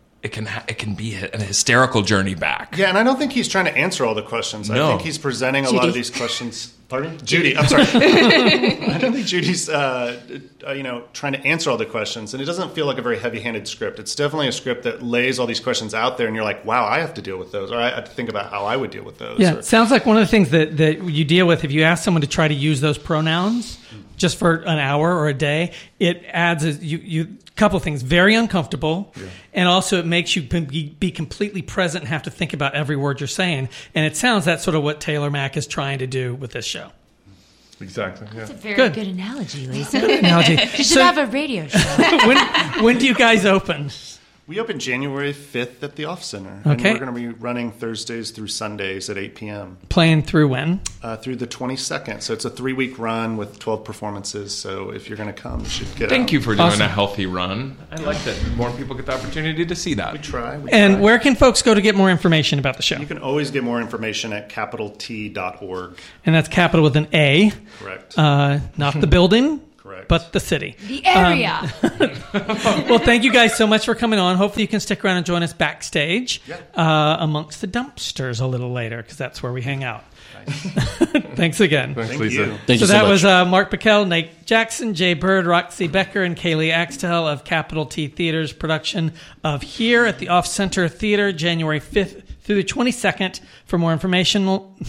be a hysterical journey back. Yeah, and I don't think he's trying to answer all the questions. No. I think he's presenting a lot of these questions. Pardon? Judy, I'm sorry. I don't think Judy's, trying to answer all the questions, and it doesn't feel like a very heavy-handed script. It's definitely a script that lays all these questions out there, and you're like, wow, I have to deal with those, or I have to think about how I would deal with those. Yeah, it sounds like one of the things that you deal with if you ask someone to try to use those pronouns just for an hour or a day, it adds a couple of things. Very uncomfortable, and also it makes you be completely present and have to think about every word you're saying. And it sounds that's sort of what Taylor Mack is trying to do with this show. Exactly. Yeah. That's a very good analogy, Lisa. You should have a radio show. When do you guys open? We open January 5th at the Off Center. Okay. And we're going to be running Thursdays through Sundays at 8 p.m. Playing through when? Through the 22nd. So it's a 3-week run with 12 performances. So if you're going to come, you should get Thank out. you for doing a healthy run. I like that more people get the opportunity to see that. We try. And where can folks go to get more information about the show? You can always get more information at capitalT.org. And that's capital with an A. Correct. Not the building. Correct. But the city. The area. Well, thank you guys so much for coming on. Hopefully you can stick around and join us backstage amongst the dumpsters a little later, because that's where we hang out. Nice. Thanks again. Thanks, Lisa. Thank you so that much. was Mark Bickel, Nate Jackson, Jay Bird, Roxy Becker, and Kaylee Axtell of Capital T Theater's production of Here at the Off Center Theater, January 5th through the 22nd. For more information,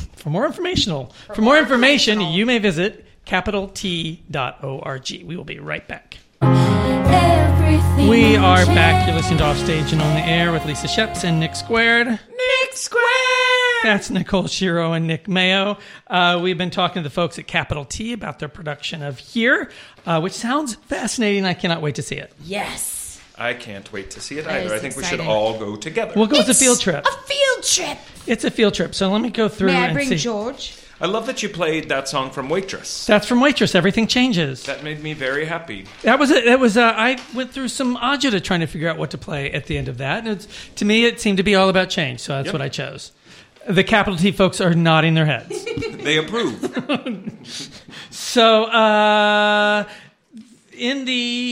you may visit capitalT.org. We will be right back. We are back. You're listening to Offstage and On the Air with Lisa Sheps and Nick Squared. Nick Squared! That's Nicole Shiro and Nick Mayo. We've been talking to the folks at Capital T about their production of Here, which sounds fascinating. I cannot wait to see it. Yes. I can't wait to see it That either. is I think we should exciting. all go together. We'll go as a field trip. A field trip. It's a field trip. So let me go through May I and bring see. George? I love that you played that song from Waitress. That's from Waitress. Everything Changes. That made me very happy. That was it. That was. I went through some agita trying to figure out what to play at the end of that. And to me, it seemed to be all about change. So that's what I chose. The Capital T folks are nodding their heads. They approve. So in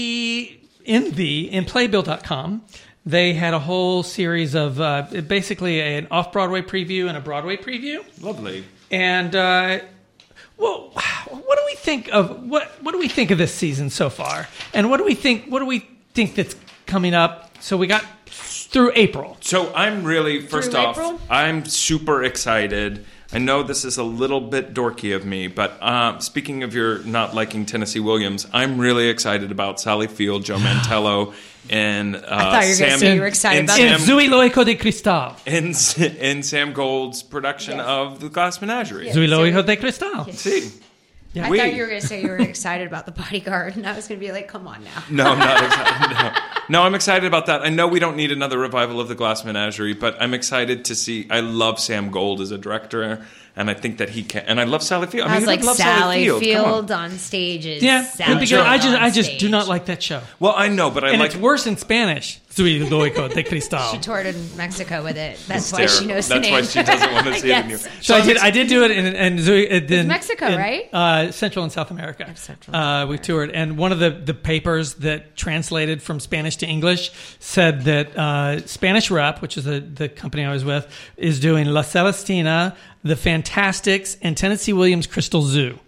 Playbill.com, they had a whole series of basically an off-Broadway preview and a Broadway preview. Lovely. And well, what do we think of what do we think of this season so far? And what do we think that's coming up? So we got through April. So I'm really, first Through off, April? I'm super excited. I know this is a little bit dorky of me, but speaking of your not liking Tennessee Williams, I'm really excited about Sally Field, Joe Mantello, and I thought you were going to say you were excited about And Zooey Loico de Cristal. in Sam Gold's production of The Glass Menagerie. Zooey Loico de Cristal. See. I thought you were going to say you were excited about The Bodyguard, and I was going to be like, come on now. No, I'm not excited. No, I'm excited about that. I know we don't need another revival of The Glass Menagerie, but I'm excited to see. I love Sam Gold as a director, and I think that he can. And I love Sally Field. I was who like, doesn't love Sally Come on. Field on stages. Yeah, Sally because Field I on just stage. do not like that show. Well, I know, but I And like. it's worse in Spanish. Zooey Loico de Cristal. She toured in Mexico with it. That's It's why she terrible. knows That's the why name. she doesn't want to see it in you. Yes. So I did do it in Zooey. In Mexico, in, right? Central and South America. Central We toured, and one of the papers that translated from Spanish to English said that Spanish Rep, which is the company I was with, is doing La Celestina, The Fantastics, and Tennessee Williams Crystal Zoo.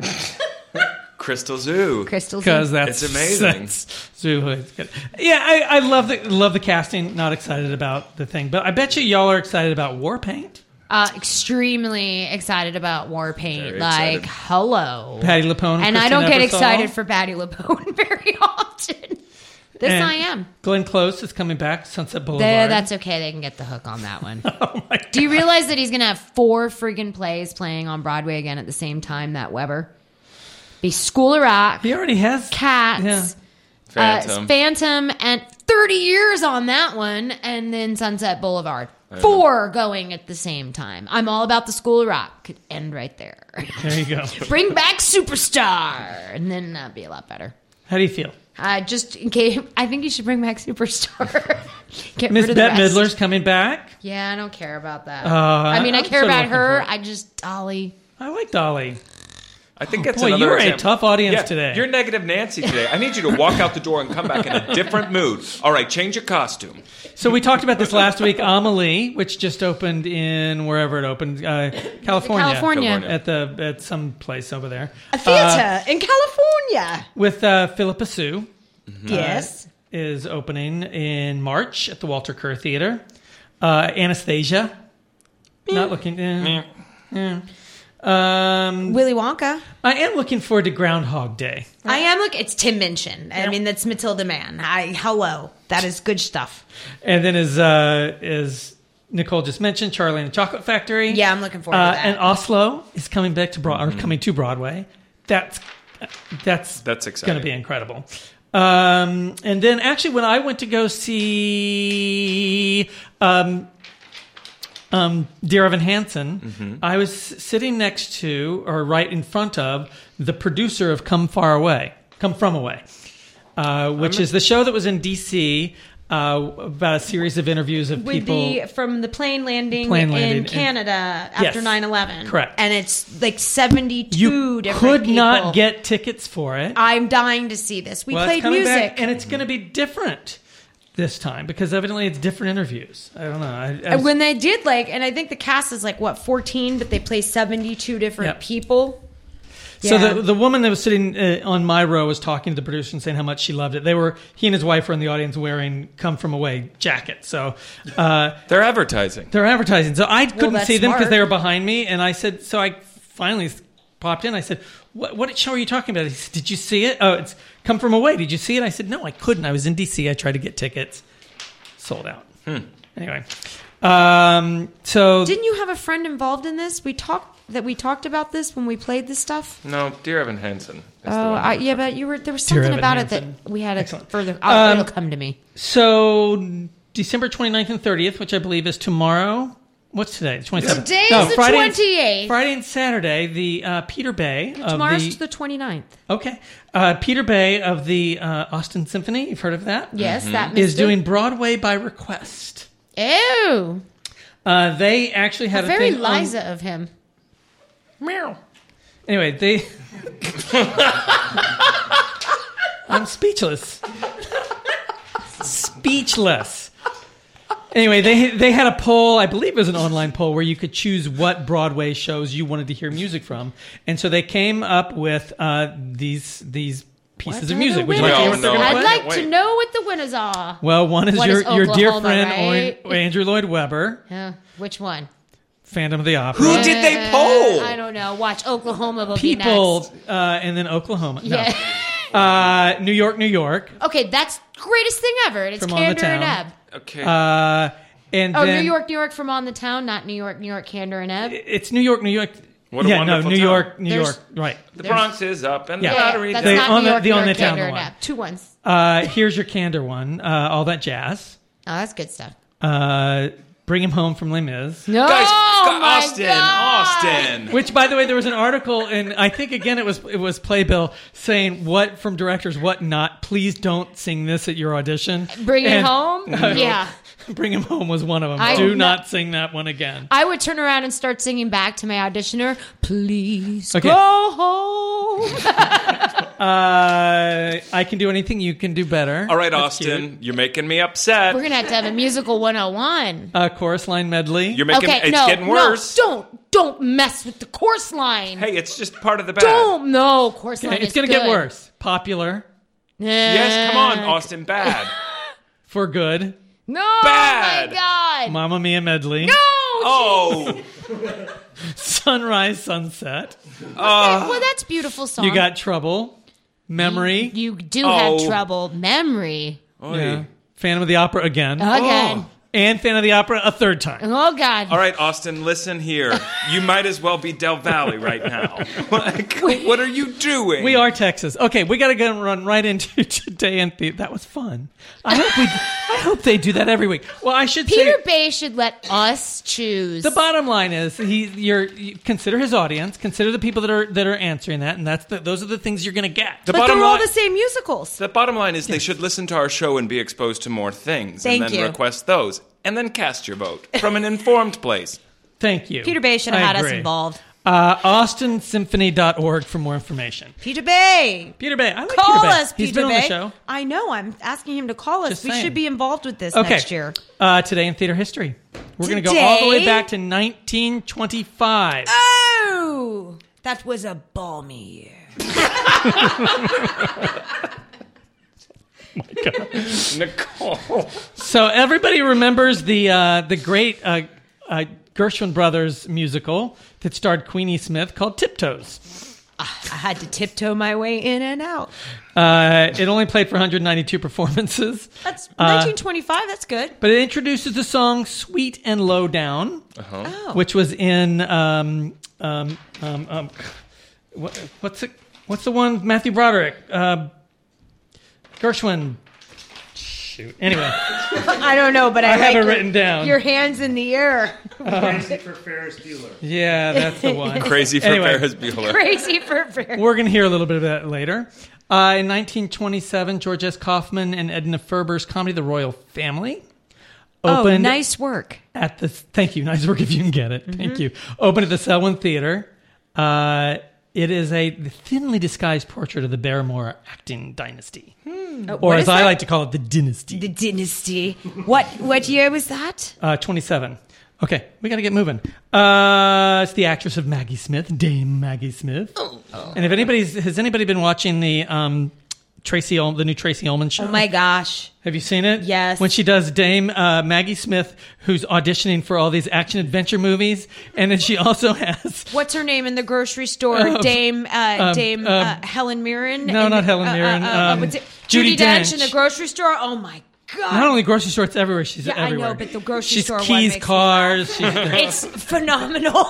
Crystal Zoo. Crystal Zoo. Because that's It's amazing. Zoo is good. Yeah, I love the casting. Not excited about the thing, but I bet you y'all are excited about Warpaint. Extremely excited about Warpaint. Very Like, excited. Patty hello. LuPone, And I Christina don't get Ebersole. excited for Patty LuPone very often. This And I am. Glenn Close is coming back. Sunset Boulevard. That's okay. They can get the hook on that one. Oh my God. Do you realize that he's going to have 4 friggin' plays playing on Broadway again at the same time? That Weber. Be School of Rock, He already has Cats, Yeah. Phantom. and 30 years on that one, and then Sunset Boulevard. 4 going at the same time. I'm all about the School of Rock. Could end right there. There you go. Bring back Superstar, and then that'd be a lot better. How do you feel? Just in case, I think you should bring back Superstar. Get Miss rid of the Bette rest. Midler's coming back. Yeah, I don't care about that. I I care sort of about looking her. for it. I just Dolly. I like Dolly. I think that's boy, another you are a example. tough audience Yeah, today. You're negative Nancy today. I need you to walk out the door and come back in a different mood. All right, change your costume. So we talked about this last week. Amelie, which just opened in wherever it opened, California, at some place over there, A theater in California. with Philippa Sue. Yes. Is opening in March at the Walter Kerr Theater. Anastasia, not looking. Willy Wonka. I am looking forward to Groundhog Day. I am. Look, it's Tim Minchin. I mean, that's Matilda Mann. Hello. That is good stuff. And then as Nicole just mentioned, Charlie and the Chocolate Factory. Yeah, I'm looking forward to that. And Oslo is coming back to coming to Broadway. That's exciting. Going to be incredible. And then actually, when I went to go see Dear Evan Hansen, I was sitting next to, or right in front of, the producer of Come From Away, which is the show that was in D.C. About a series of interviews of people from the plane landing in in Canada after 9/11. Correct. And it's like 72 You different could people. not get tickets for it. I'm dying to see this. We Well, played it's coming music. back, and it's going to be different this time because evidently it's different interviews. I don't know. And when they did and I think the cast is 14, but they play 72 different people. So Yeah. the woman that was sitting on my row was talking to the producer and saying how much she loved it. He and his wife were in the audience wearing Come From Away jackets. So they're advertising. So I couldn't that's see them because smart. they were behind me. And I said, so I finally popped in. I said, what show are you talking about? He said, did you see it? Oh, it's Come From Away. Did you see it? I said, no, I couldn't. I was in D.C. I tried to get tickets. Sold out. Anyway. So Didn't you have a friend involved in this? We talked about this when we played this stuff. No, Dear Evan Hansen. Oh, yeah, but there was something Evan about Hansen. it that we had it Excellent. further. It'll come to me. So December 29th and 30th, which I believe is tomorrow. What's today? The 27th. Today's the Friday 28th. Friday and Saturday, the Peter Bay. Tomorrow's the 29th. Okay. Peter Bay of the Austin Symphony. You've heard of that? Yes, that is Mr. doing Broadway by request. Ew. They actually had Very a thing Liza of him. Meow. Anyway, they I'm speechless. Speechless. Anyway, they had a poll, I believe it was an online poll, where you could choose what Broadway shows you wanted to hear music from. And so they came up with these pieces of music. Would you like to hear what they're going to I'd play? like to know what the winners are. Well, one is your dear Oklahoma, friend, right? Andrew Lloyd Webber. Yeah. Which one? Phantom of the Opera. Who did they poll? I don't know. Watch Oklahoma will People, be next. and then Oklahoma. No. Yeah. New York, New York. Okay, that's the greatest thing ever. And it's From On the Candor and Town. Ebb. Okay. And Oh, then New York from On the Town, not New York, Candor and Ebb. It's New York, New York. What a yeah, no, wonderful New town. York, New There's- York. Right. The Bronx is up and Yeah. the battery That's down. not on New the- York, the New On the York, Town Candor and one. Ebb. 2 ones. Here's your Candor one. All that jazz. Oh, that's good stuff. Bring Him Home from Les Mis. No, Guys, my Austin, God. Austin. Which, by the way, there was an article, and I think again it was Playbill saying what from directors, what not. Please don't sing this at your audition. Bring It And- Home? Yeah. Bring Him Home was one of them. I- Do no. not sing that one again. I would turn around and start singing back to my auditioner, please Okay. go home. I can do anything. You can do better. All right, That's Austin, cute. you're making me upset. We're going to have a musical 101. Chorus line medley. You're making Okay, it's no, getting worse. No, don't mess with the course line. Hey, it's just part of the bad. No, course line Okay, it's is going to get good. worse. Popular Yes, come on, Austin. Bad. for good. No, Bad. my God. Mamma Mia medley. No. Oh, Sunrise Sunset. Well, that's a beautiful song. You got Trouble. Memory. You do have Oh. trouble. Memory. Yeah. Phantom of the Opera again. Again. And Phantom of the Opera a third time. Oh, God. all right, Austin. Listen here. You might as well be Del Valle right now. Like, what are you doing? We are Texas. Okay, we got to go and run right into today and that was fun. I hope they do that every week. Well, I should Peter say Bay should let us choose. the bottom line is you consider his audience, consider the people that are answering that, and those are the things you're going to get. The But bottom they're all line. the same musicals. The bottom line is they should listen to our show and be exposed to more things, Thank and then you. request those, and then cast your vote from an informed place. Thank you. Peter Bay should have I had us agree. involved. AustinSymphony.org for more information. Peter Bay. Peter Bay. I like Call Peter Bay. us, He's Peter been Bay. on the show. I know. I'm asking him to call us. Just We saying. should be involved with this Okay. next year. Today in theater history. We're going to go all the way Today? back to 1925. Oh, that was a balmy year. Nicole. So everybody remembers the great Gershwin Brothers musical that starred Queenie Smith called Tiptoes. I had to tiptoe my way in and out. It only played for 192 performances, That's 1925. That's good. but it introduces the song "Sweet and Low Down," Oh. which was in what's it? What's the one? Matthew Broderick, Gershwin. Shoot. Anyway, I don't know, but I have like it your- written down. Your hands in the air. Crazy for Ferris Bueller. Yeah, that's the one. Crazy for Anyway. Ferris Bueller. Crazy for fair. We're going to hear a little bit of that later. In 1927, George S. Kaufman and Edna Ferber's comedy The Royal Family opened nice work. at the... Thank you. Nice work if you can get it. Thank you. Opened at the Selwyn Theater. It is a thinly disguised portrait of the Barrymore acting dynasty. Or as I like to call it, the dynasty. The dynasty. What year was that? 27. Okay, we got to get moving. It's the actress of Maggie Smith, Dame Maggie Smith. And if has anybody been watching the new Tracy Ullman show? Oh my gosh. Have you seen it? Yes. When she does Dame Maggie Smith, who's auditioning for all these action adventure movies, and then she also has What's her name in the grocery store? Dame Helen Mirren. no, not Helen Mirren. What's it? Judi Judi Dench Dench. in the grocery store. Oh my god. not only grocery store, it's everywhere. She's Yeah, I know, everywhere. but the grocery She's store one keys, makes me cars. She's It's phenomenal.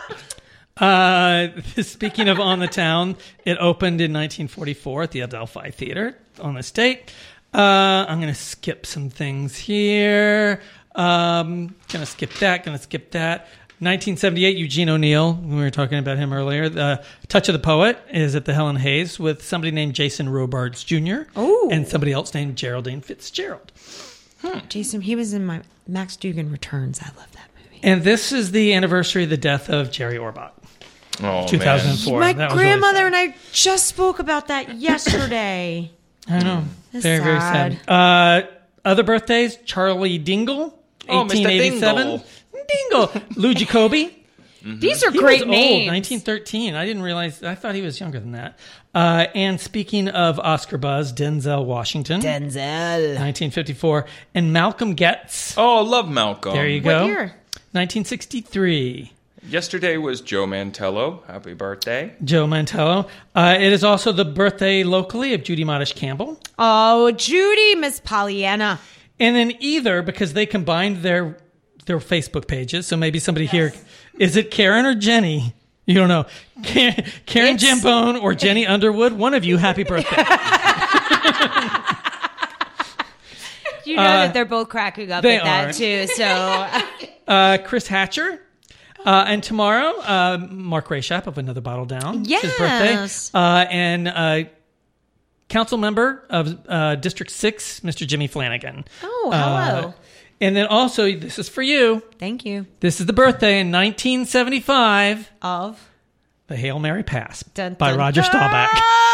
Speaking of On the Town, it opened in 1944 at the Adelphi Theater on the State. I'm going to skip some things here. Going to skip that. 1978, Eugene O'Neill. We were talking about him earlier. Touch of the Poet is at the Helen Hayes with somebody named Jason Robards Jr. Ooh. and somebody else named Geraldine Fitzgerald. Jason, he was in my Max Dugan Returns. I love that movie. And this is the anniversary of the death of Jerry Orbach. Oh, 2004. My That was really grandmother sad. and I just spoke about that yesterday. I know. That's Very, very sad. Other birthdays, Charlie Dingle, Oh, Mr. 1887. Dingle. Lou Jacoby. These are He great was names. old, 1913. I didn't realize. I thought he was younger than that. And speaking of Oscar buzz, Denzel Washington. 1954. And Malcolm Getz. Oh, love Malcolm. There you go. What year? 1963. Yesterday was Joe Mantello. Happy birthday. Joe Mantello. It is also the birthday locally of Judy Modish Campbell. Oh, Judy, Miss Pollyanna. And then either, because they combined their Facebook pages, so maybe somebody here, is it Karen or Jenny? You don't know. Karen Jambone or Jenny Underwood, one of you, happy birthday. You know that they're both cracking up they at that, are. too. So, Chris Hatcher. And tomorrow, Mark Rayshap of Another Bottle Down. It's his Yes. birthday. And council member of District 6, Mr. Jimmy Flanagan. Oh, hello. And then also, this is for you. Thank you. This is the birthday in 1975 Of the Hail Mary Pass Dun, by dun, Roger dun. Staubach.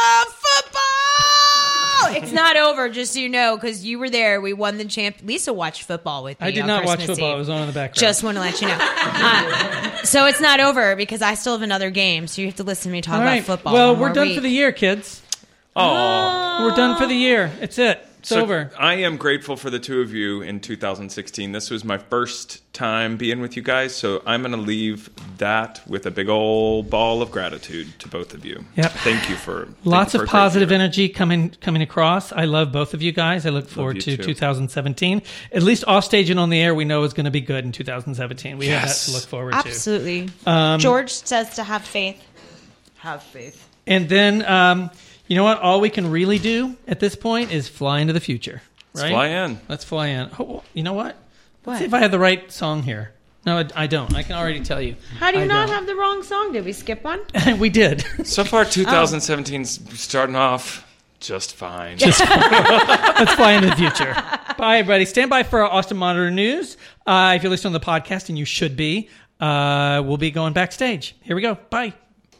Football! It's not over, just so you know, because you were there. We won the champ. Lisa watched football with me. I did on not watch Christmas football. Eve. It was on in the background. Just want to let you know. So it's not over because I still have another game. So you have to listen to me talk All about right. football. Well, one we're more done week. for the year, kids. Oh. We're done for the year. It's it. It's So over. I am grateful for the two of you in 2016. This was my first time being with you guys, so I'm going to leave that with a big old ball of gratitude to both of you. Yep. Thank you for Lots thank of you for a great positive year. energy coming across. I love both of you guys. I look forward you to too. 2017. At least Offstage and On the Air we know is going to be good in 2017. We have that Yes. to look forward Absolutely. to. George says to have faith. Have faith. And then, you know what? All we can really do at this point is fly into the future. Right? Let's fly in. Let's fly in. Oh, you know what? What? Let's see if I have the right song here. No, I don't. I can already tell you. How do you I not don't. have the wrong song? Did we skip one? We did. So far, 2017's starting off just fine. Let's fly into the future. Bye, everybody. Stand by for our Austin Monitor News. If you're listening on the podcast, and you should be, we'll be going backstage. Here we go. Bye.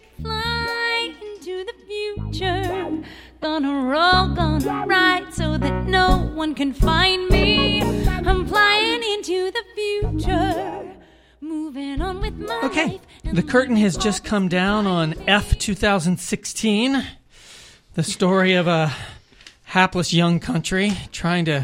Fly into the future. Gonna roll, gonna ride so that no one can find me. I'm flying into the future. Moving on with my Okay. life. The curtain has just come down on F 2016. The story of a hapless young country trying to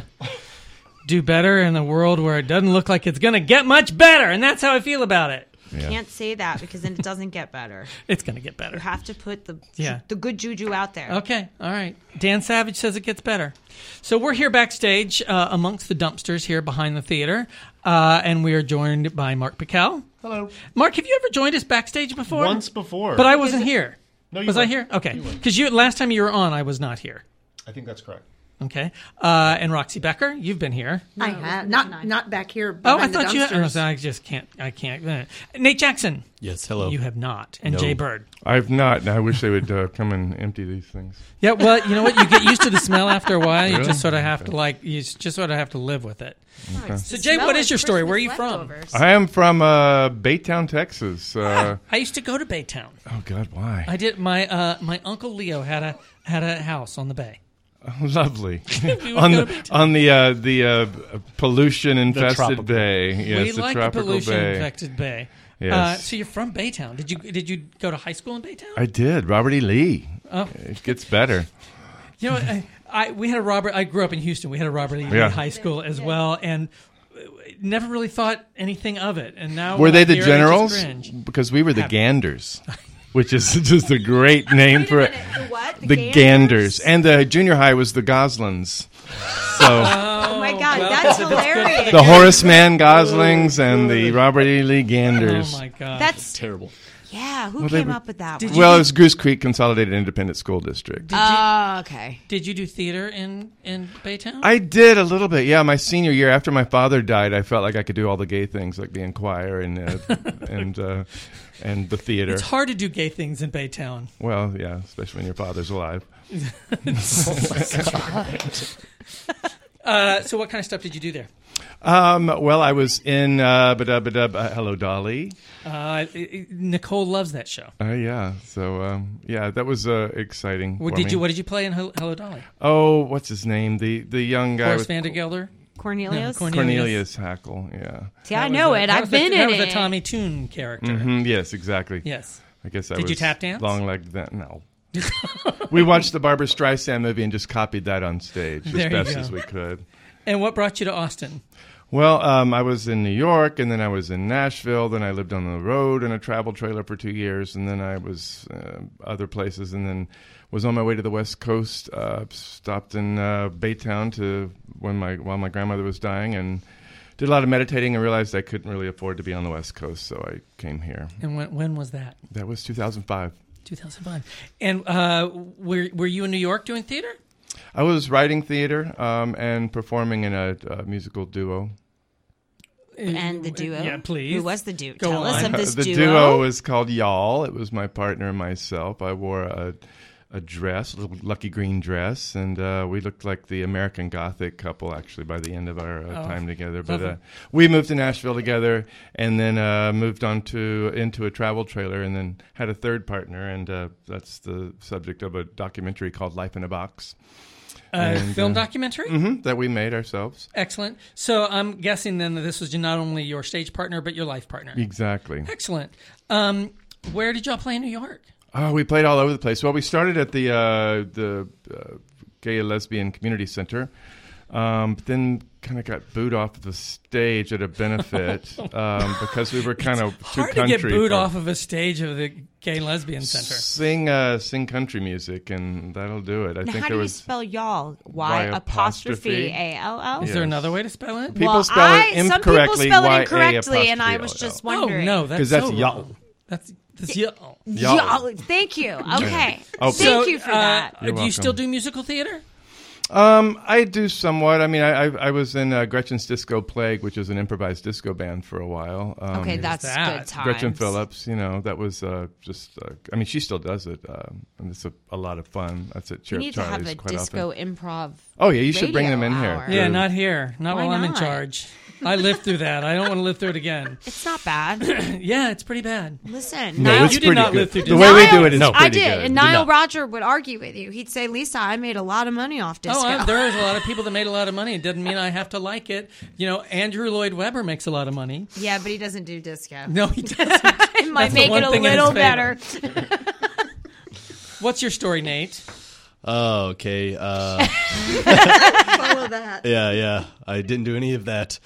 do better in a world where it doesn't look like it's going to get much better. And that's how I feel about it. Can't say that because then it doesn't get better. It's going to get better. You have to put the good juju out there. Okay, all right. Dan Savage says it gets better. So we're here backstage amongst the dumpsters here behind the theater, and we are joined by Mark Pical. Hello. Mark, have you ever joined us backstage before? Once before. But I wasn't here. No, you was were. I here? Okay. You were. Because last time you were on, I was not here. I think that's correct. Okay. And Roxy Becker, you've been here. I have not back here. Oh, I behind the thought you had. dumpsters. I just can't. I can't. Nate Jackson. Yes, hello. You have not. And No. Jay Bird. I've not, and I wish they would come and empty these things. Yeah, well, you know what? You get used to the smell after a while. You Really? just sort of have to you just sort of have to live with it. Okay. So, Jay, what is your story? Where are you from? I am from Baytown, Texas. I used to go to Baytown. Oh God, why? I did. My uncle Leo had a house on the bay. Oh, lovely. We would on go the to Baytown. on the pollution infested tropical. bay. Yes, We the like the tropical pollution bay. infected bay. Yes. So you're from Baytown. Did you go to high school in Baytown? I did. Robert E. Lee. Oh. It gets better. You know, we had a Robert. I grew up in Houston. We had a Robert E. Lee Yeah. High School as well, and never really thought anything of it. And now Were when they I the hear it, I just generals? cringe. Because we were the Have- Ganders, which is just a great name for it. The what? The Ganders. And the junior high was the Goslings. So Oh my God, well, that's if it's good for hilarious. the Horace Mann Goslings and the Robert E. Lee Ganders. Oh my God, That's Terrible. yeah. Who Well, they came were- up with that? Did one? you- Well, it was Goose Creek Consolidated Independent School District. Oh, okay. Did you do theater in Baytown? I did a little bit, yeah. My senior year, after my father died, I felt like I could do all the gay things, like being choir and the theater. It's hard to do gay things in Baytown. Well, yeah, especially when your father's alive. So what kind of stuff did you do there? Well, I was in Hello, Dolly. Nicole loves that show. Yeah. So that was exciting. What did you play in Hello, Dolly? Oh, what's his name? The young guy. Horace Vandergelder? Cornelius? No, Cornelius Hackle. Yeah. See, I know it. I've been in it. That was a Tommy Tune character. Yes, exactly. Yes. I guess I Did was you tap dance? Long-legged then. No. We watched the Barbra Streisand movie and just copied that on stage as best as we could. And what brought you to Austin? Well, I was in New York, and then I was in Nashville. Then I lived on the road in a travel trailer for 2 years, and then I was other places, and then was on my way to the West Coast. Stopped in Baytown while my grandmother was dying, and did a lot of meditating and realized I couldn't really afford to be on the West Coast, so I came here. And when was that? That was 2005. 2005. And were you in New York doing theater? I was writing theater and performing in a musical duo. And the duo? Yeah, please. Who was the duo? Go Tell on. us of this the duo. duo was called Y'all. It was my partner and myself. I wore a dress, a little lucky green dress, and we looked like the American Gothic couple, actually, by the end of our time together. But we moved to Nashville together, and then moved on into a travel trailer, and then had a third partner, and that's the subject of a documentary called Life in a Box. Film documentary? That we made ourselves. Excellent. So I'm guessing then that this was not only your stage partner, but your life partner. Exactly. Excellent. Where did y'all play in New York? Oh, we played all over the place. Well, we started at the Gay and Lesbian Community Center, but then kind of got booed off the stage at a benefit because we were kind of too hard country. To get booed off of a stage of the Gay and Lesbian Center. Sing country music, and that'll do it. I think how there do was you spell y'all? Y''ALL? Is there another way to spell it? People spell it incorrectly. Some people spell it incorrectly, and I was just wondering. Oh no, that's that's so y'all. wrong. That's y'all. Y'all. Thank you. Okay. Oh, Thank you for that. Do you still do musical theater? I do somewhat. I mean, I was in Gretchen's Disco Plague, which is an improvised disco band for a while. Okay, that's good times. Gretchen Phillips, that was just. I mean, she still does it, and it's a lot of fun. That's at You need to Charlie's have a quite disco often. improv. Oh yeah, you should bring them in hour. here. Yeah, not here. Not Why while I'm in not? charge. I lived through that. I don't want to live through it again. It's not bad. Yeah, it's pretty bad. Listen, No, Niall, it's you pretty did not good. live through The way we do it is I pretty did, good. and Niall Roger would argue with you. He'd say, "Lisa, I made a lot of money off disco." There is a lot of people that made a lot of money. It doesn't mean I have to like it. Andrew Lloyd Webber makes a lot of money. Yeah, but he doesn't do disco. No, he doesn't. It might That's make the one it a thing in his little favor. better. What's your story, Nate? Oh, okay. Follow that. Yeah. I didn't do any of that.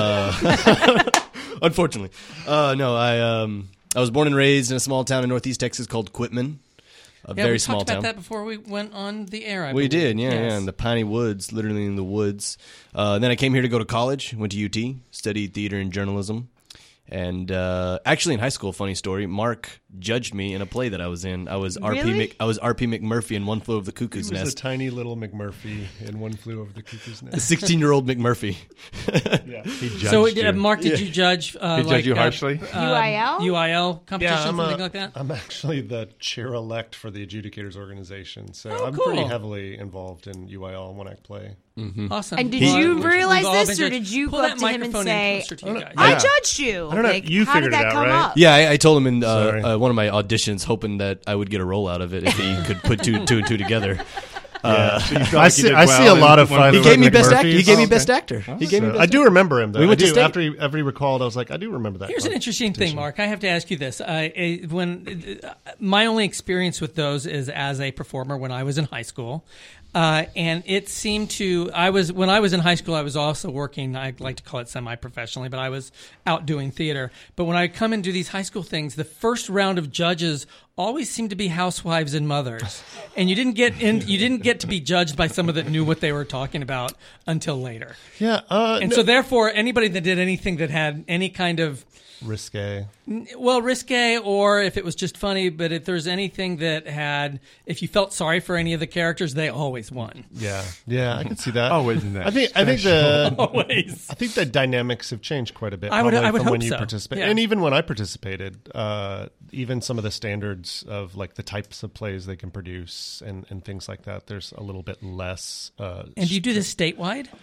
Unfortunately. No, I was born and raised in a small town in Northeast Texas called Quitman. Very small town. We talked about that before we went on the air, I We believe. did, yeah, Yes. in the piney woods, literally in the woods. Then I came here to go to college, went to UT, studied theater and journalism. And actually, in high school, funny story, Mark judged me in a play that I was in. I was Really? RP McMurphy in One Flew Over the Cuckoo's He was Nest. a tiny little McMurphy in One Flew Over the Cuckoo's A Nest. 16-year-old McMurphy. Yeah. He judged So, you. Mark, did you judge? He judged you harshly? UIL? UIL competition, something like that? I'm actually the chair-elect for the Adjudicators Organization, so Oh, I'm cool. pretty heavily involved in UIL when I play. Awesome. And did Well, you we've realize all this, been or judged. did you Pull go that up to him and microphone in say, closer to you guys. "I Yeah. judged you"? I don't know. Like, You how figured did it that out, come right? up? Yeah, I told him in Sorry. one of my auditions, hoping that I would get a role out of it if he could put two and two together. So you felt I like see- you did I see well a lot in of One fun. Flew He gave Over me the best actor. Cuckoo's He gave me Nest. best actor. He gave me So best I do remember him, though. We went to I do. state. After he recalled, I was like, I do remember that. Here's an interesting thing, Mark. I have to ask you this. When my only experience with those is as a performer when I was in high school. And it seemed when I was in high school, I was also working, I like to call it semi-professionally, but I was out doing theater. But when I come and do these high school things, the first round of judges always seemed to be housewives and mothers. And you didn't get to be judged by someone that knew what they were talking about until later. Yeah. So therefore, anybody that did anything that had any kind of risque. Well, risque, or if it was just funny, but if there's anything that if you felt sorry for any of the characters, they always won. Yeah, I can see that. Always in that. I think always. I think the dynamics have changed quite a bit. I would from hope when you so. participate, Yeah. and even when I participated, even some of the standards of like the types of plays they can produce and things like that. There's a little bit less. And do you do this statewide?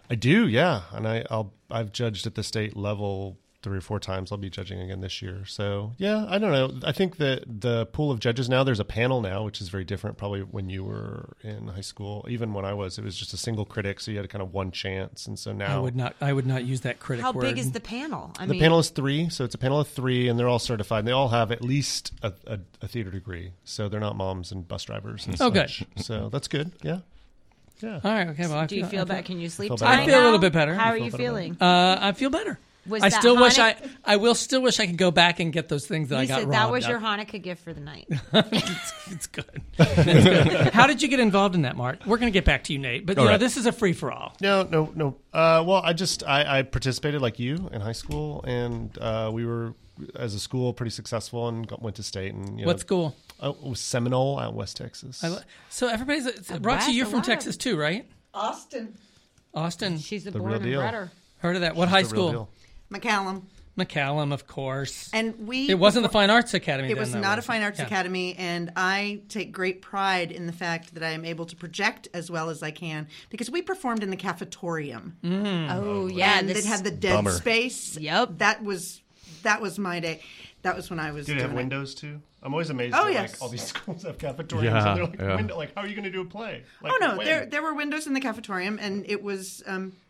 I do, yeah, and I've judged at the state level 3 or 4 times. I'll be judging again this year. So yeah, I don't know. I think that the pool of judges now, there's a panel now, which is very different. Probably when you were in high school, even when I was, it was just a single critic, so you had kind of one chance. And so now I would not use that critic How word. big is the panel? The panel is 3, so it's a panel of 3, and they're all certified. And they all have at least a theater degree, so they're not moms and bus drivers and such. Good. So that's good. Yeah. Yeah. All right. Okay. Well, Do you feel bad? Can you sleep feel tonight? I feel a little bit better. How are you feeling? I feel better. Was I that still wish Hanukkah- I will still wish I could go back and get those things that I got Lisa, wrong. that was your Hanukkah gift for the night. It's good. It's good. How did you get involved in that, Mark? We're going to get back to you, Nate. But you know, this is a free for all. No. Well, I participated like you in high school, and we were as a school pretty successful and went to state. And What school? It was Seminole out in West Texas. So everybody's Roxy, you're from Texas too, right? Austin. She's the The born real and deal. bred her. Heard of that? What high school? McCallum. McCallum, of course. And it wasn't the Fine Arts Academy. It then, was though, not a was it? Fine Arts Yeah. Academy, and I take great pride in the fact that I am able to project as well as I can because we performed in the cafetorium. Oh, yeah. And it had the dead Bummer. space. Yep. That was my day. That was when I was Did it have doing windows too? I'm always amazed. Oh, that, yes. Like all these schools have cafetoriums. Yeah, And they're like, yeah. window, like, how are you going to do a play? Like, Oh no, when? there were windows in the cafetorium, and it was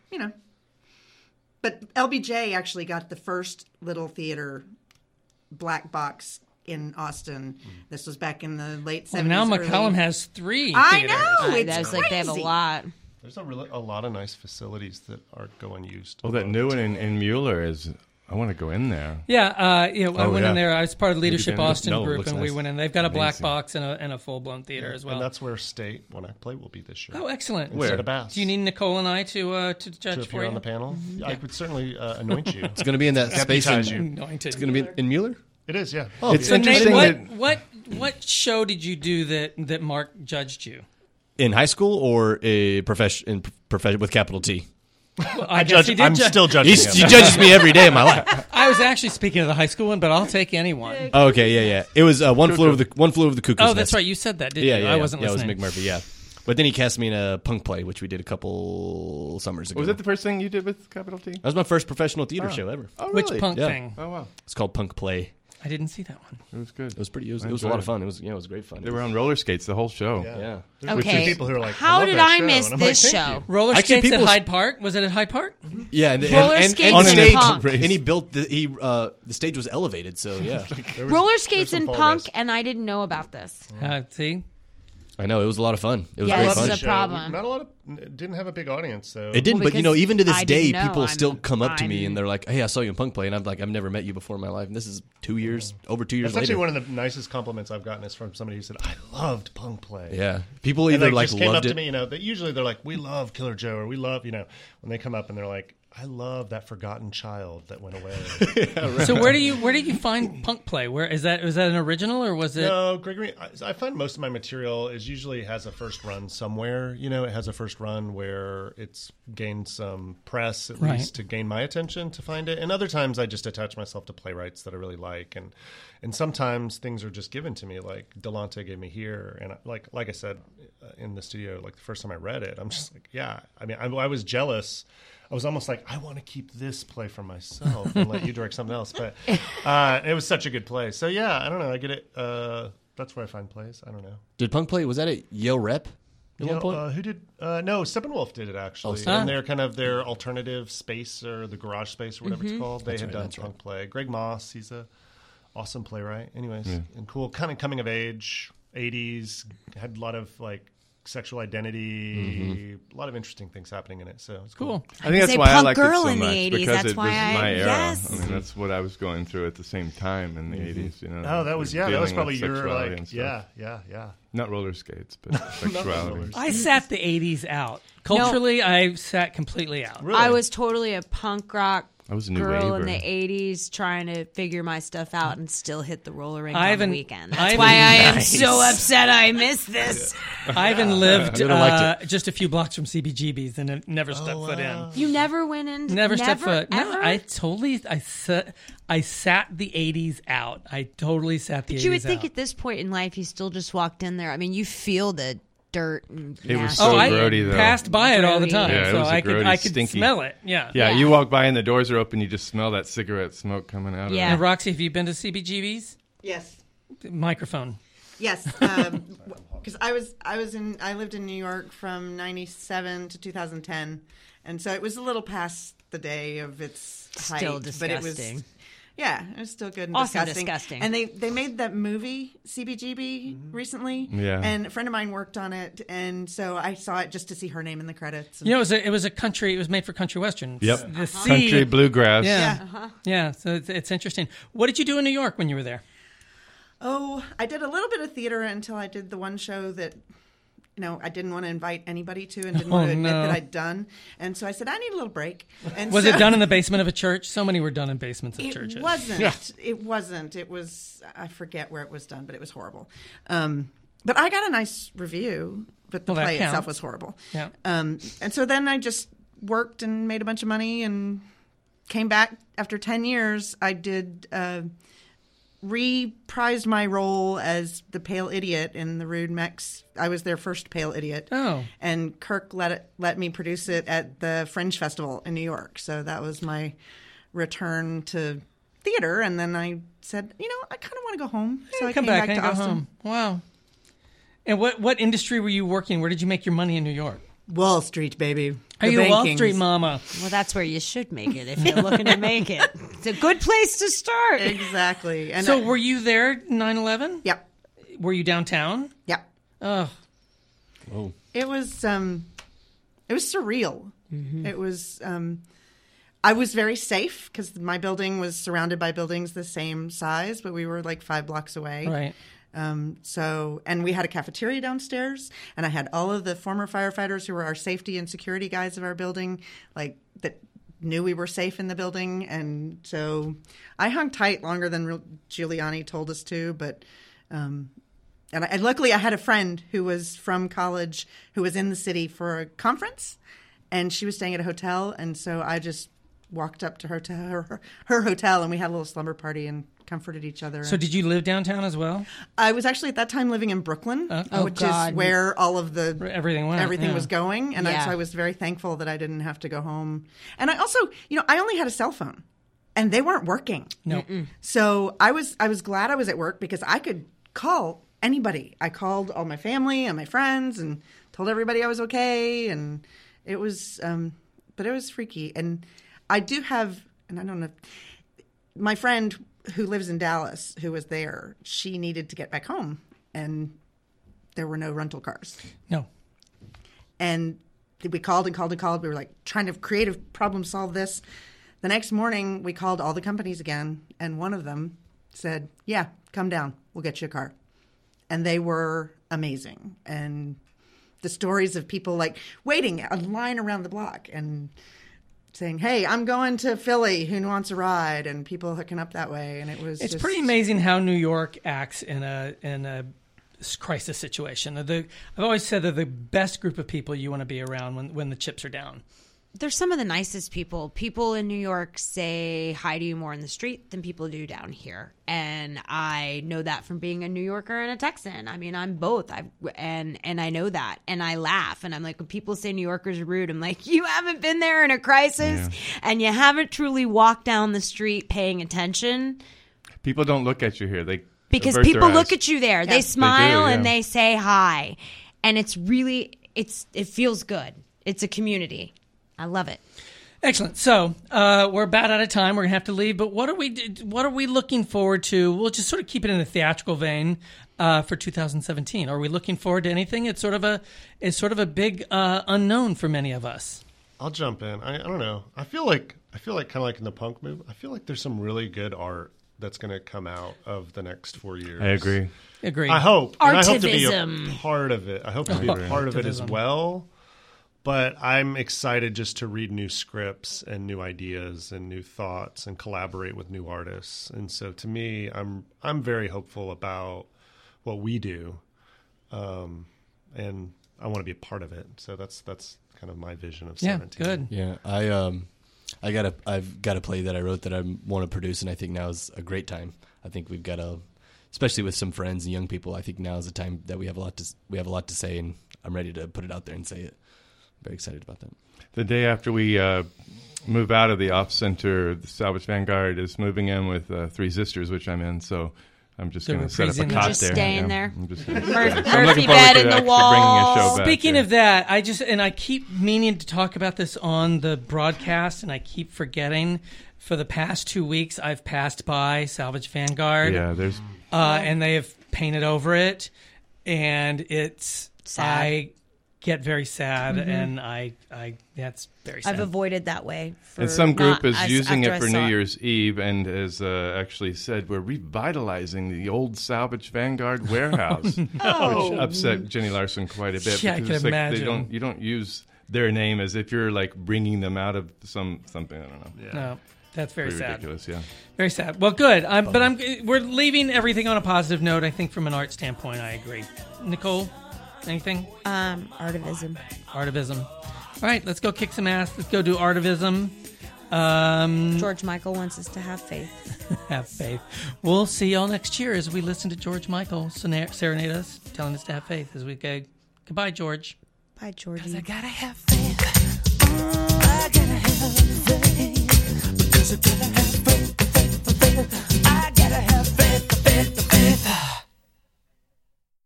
But LBJ actually got the first little theater black box in Austin. This was back in the late 70s. Well, now early- McCallum has 3 I theaters. know. It's That's like they have a crazy. lot. There's a lot of nice facilities that aren't go unused. Well, that new one in Mueller is. I want to go in there. Yeah, I went yeah. in there. I was part of the Have you Leadership been? Austin No, it group, looks and we nice. went in. They've got a black Amazing. box and a full blown theater as well. And that's where state when I play will be this year. Oh, excellent! Instead of Bass. Do you need Nicole and I to judge to for appear you? on the panel? I would certainly anoint you. It's going to be in that space. Deputize In, you. Anointed. it's going to be in Mueller. It is, yeah. Oh, It's So Nate, interesting that what show did you do that Mark judged you? In high school or a profession with capital T. Well, I guess judge. he did I'm judge- still judging him. He judges me every day of my life. I was actually speaking of the high school one, but I'll take anyone. Okay, yeah. It was one flew over the cuckoo's Oh, nest. that's right. You said that, didn't Yeah, you? yeah. I wasn't yeah, listening. it was McMurphy. Yeah, but then he cast me in a punk play, which we did a couple summers ago. Was that the first thing you did with capital T? That was my first professional theater show ever. Oh, Which really? punk Yeah. thing? Oh, wow. It's called Punk Play. I didn't see that one. It was good. It was pretty. It was I a lot enjoyed of fun. It was great fun. They were on roller skates the whole show. Yeah. Okay. Which is people who are like, How love did that I show. miss And I'm like, this thank show? you. Roller Actually, skates at people- Hyde Park? Was it at Hyde Park? Yeah, and Roller and skates the and stage, punk. and he built the stage was elevated. So yeah, There was- Roller there's skates some and fall punk, risk. and I didn't know about this. See? I know it was a lot of fun. It was Yeah, great this fun. is a Show. problem. Not a lot of. It didn't have a big audience, so It didn't, Well, but you know, because even to this I day, didn't know. people still I'm- come up to me I'm- and they're like, "Hey, I saw you in Punk Play," and I'm like, "I've never met you before in my life." And this is over 2 years That's actually later. one of the nicest compliments I've gotten is from somebody who said, "I loved Punk Play." Yeah, people And either they like just came up loved to it. me, that usually they're like, "We love Killer Joe," or "We love," when they come up and they're like, "I love that forgotten child that went away." So where do you find punk play? Where is that? Was that an original or was it? No, Gregory. I find most of my material is usually has a first run somewhere. It has a first run where it's gained some press at Right. least to gain my attention to find it. And other times I just attach myself to playwrights that I really like. And sometimes things are just given to me, like Delonte gave me here. And like I said in the studio, like the first time I read it, I'm just like, yeah. I mean, I was jealous. I was almost like, I want to keep this play for myself and let you direct something else. But it was such a good play. So, yeah, I don't know. I get it. That's where I find plays. I don't know. Did Punk Play? Was that at Yale Rep? At one point? Who did? No, Steppenwolf did it, actually. Oh, And they're kind of their alternative space or the garage space or whatever it's called. They had done Punk Play. Greg Moss, he's a awesome playwright. Anyways, and cool. Kind of coming of age, 80s. Had a lot of, sexual identity, a lot of interesting things happening in it. So it's cool. I think that's say why I punk liked it girl so in the much 80s, because that's it was why my era. yes. I mean, that's what I was going through at the same time in the 80s. Oh, that was Dealing that was with probably your sexuality and stuff. yeah. Not roller skates, but sexuality. rollers. I sat the 80s out. Culturally, I sat completely out. Really? I was totally a punk rock I was a new girl in waver. the 80s trying to figure my stuff out and still hit the roller rink on Ivan- the weekend. That's Ivan- why I am Nice. so upset I missed this. Ivan lived You'd have liked just a few blocks from CBGB's and it never stepped foot in. You never went in? Never stepped foot. Ever? No, I sat the 80s out. I totally sat the 80s But you would think out. at this point in life, you still just walked in there. I mean, you feel the dirt and It was nasty. so I grody, though. passed by it all the time, Yeah, it so was I grody, could stinky. smell it. Yeah. Yeah, you walk by and the doors are open, you just smell that cigarette smoke coming out of it. And Roxy, have you been to CBGB's? Yes. Microphone. Yes, because I lived in New York from '97 to 2010, and so it was a little past the day of its height. Still but it was, disgusting. yeah, it was still good and Also disgusting. disgusting. And they made that movie CBGB recently, Yeah. and a friend of mine worked on it, and so I saw it just to see her name in the credits. And You know, it was a country. It was made for country western. Yep. The C- Country bluegrass. Yeah, yeah. So it's interesting. What did you do in New York when you were there? Oh, I did a little bit of theater until I did the one show that, I didn't want to invite anybody to and didn't want to admit that I'd done. And so I said, I need a little break. And Was it done in the basement of a church? So many were done in basements of churches. It wasn't. Yeah. It wasn't. It was, I forget where it was done, but it was horrible. But I got a nice review, but the Well, that play itself counts. was horrible. Yeah. And so then I just worked and made a bunch of money and came back after 10 years. I did reprised my role as the Pale Idiot in the Rude Mex. I was their first Pale Idiot. Oh. And Kirk let me produce it at the Fringe Festival in New York. So that was my return to theater. And then I said, I kind of want to go home. So I Come came back back and to go Austin. home. Wow. And what industry were you working? Where did you make your money in New York? Wall Street, baby. Are you a Wall Street mama? Well, that's where you should make it if you're looking to make it. It's a good place to start. Exactly. And So were you there 9/11? Yep. Were you downtown? Yep. Oh. Oh. It was surreal. It was I was very safe because my building was surrounded by buildings the same size, but we were like 5 blocks away. Right. And we had a cafeteria downstairs, and I had all of the former firefighters who were our safety and security guys of our building, like that knew we were safe in the building. And so I hung tight longer than Giuliani told us to, but, and luckily I had a friend who was from college who was in the city for a conference, and she was staying at a hotel. And so I just walked up to her hotel, and we had a little slumber party and comforted each other. So did you live downtown as well? I was actually at that time living in Brooklyn, which God. is where all of the Everything went. everything yeah. was going, and Yeah. so I was very thankful that I didn't have to go home. And I also, I only had a cell phone, and they weren't working. No. So I was glad I was at work because I could call anybody. I called all my family and my friends and told everybody I was okay, and it was, but it was freaky. And I do have, and I don't know, my friend who lives in Dallas, who was there, she needed to get back home, and there were no rental cars. No. And we called and called and called. We were like trying to creative problem solve this. The next morning, we called all the companies again, and one of them said, yeah, come down. We'll get you a car. And they were amazing. And the stories of people like waiting a line around the block and saying, hey, I'm going to Philly, who wants a ride? And people hooking up that way. And it's It's just pretty amazing how New York acts in a crisis situation. I've always said they're the best group of people you want to be around when the chips are down. They're some of the nicest people. People in New York say hi to you more in the street than people do down here. And I know that from being a New Yorker and a Texan. I mean, I'm both. And I know that. And I laugh. And I'm like, when people say New Yorkers are rude, I'm like, you haven't been there in a crisis and you haven't truly walked down the street paying attention. People don't look at you here. Because avert their people eyes. look at you there. Yeah. They smile They do, and yeah. they say hi. And it's really, it feels good. It's a community. I love it. Excellent. So we're about out of time. We're gonna have to leave. But what are we looking forward to? We'll just sort of keep it in a theatrical vein for 2017. Are we looking forward to anything? It's sort of a big unknown for many of us. I'll jump in. I don't know. I feel like kind of like in the punk movement. I feel like there's some really good art that's going to come out of the next 4 years. I agree. Agreed. I hope. And I hope to be Artivism. a part of it. I hope to be a part of it as Artivism. well. But I'm excited just to read new scripts and new ideas and new thoughts and collaborate with new artists. And so to me, I'm very hopeful about what we do. And I want to be a part of it. So that's kind of my vision of 17. Good. Yeah, I've got a play that I wrote that I want to produce, and I think now is a great time. I think we've got a especially with some friends and young people. I think now is the time that we have a lot to say, and I'm ready to put it out there and say it. I'm very excited about that. The day after we move out of the off center, the Salvage Vanguard is moving in with Three Sisters, which I'm in. So I'm just going to set up a cot just there. Staying there. I'm just gonna Murphy bed in the wall. Speaking of that, I keep meaning to talk about this on the broadcast, and I keep forgetting. For the past 2 weeks, I've passed by Salvage Vanguard. Yeah, there's and they have painted over it, and it's sad. I get very sad, and I that's very sad. I've avoided that way. And some group not- is as- using after it I for saw New Year's Eve and has actually said we're revitalizing the old Salvage Vanguard warehouse, which upset Jenny Larson quite a bit. Yeah, I because can it's imagine. You don't use their name as if you're like bringing them out of something. I don't know. Yeah. No, that's very Pretty sad. ridiculous. Yeah. Very sad. Well, good. We're leaving everything on a positive note. I think from an art standpoint, I agree. Nicole, anything? Artivism. Artivism. All right, let's go kick some ass. Let's go do Artivism. George Michael wants us to have faith. Have faith. We'll see y'all next year as we listen to George Michael serenade us, telling us to have faith as we go. Goodbye, George. Bye, Georgie. 'Cause I gotta have faith. I gotta have faith.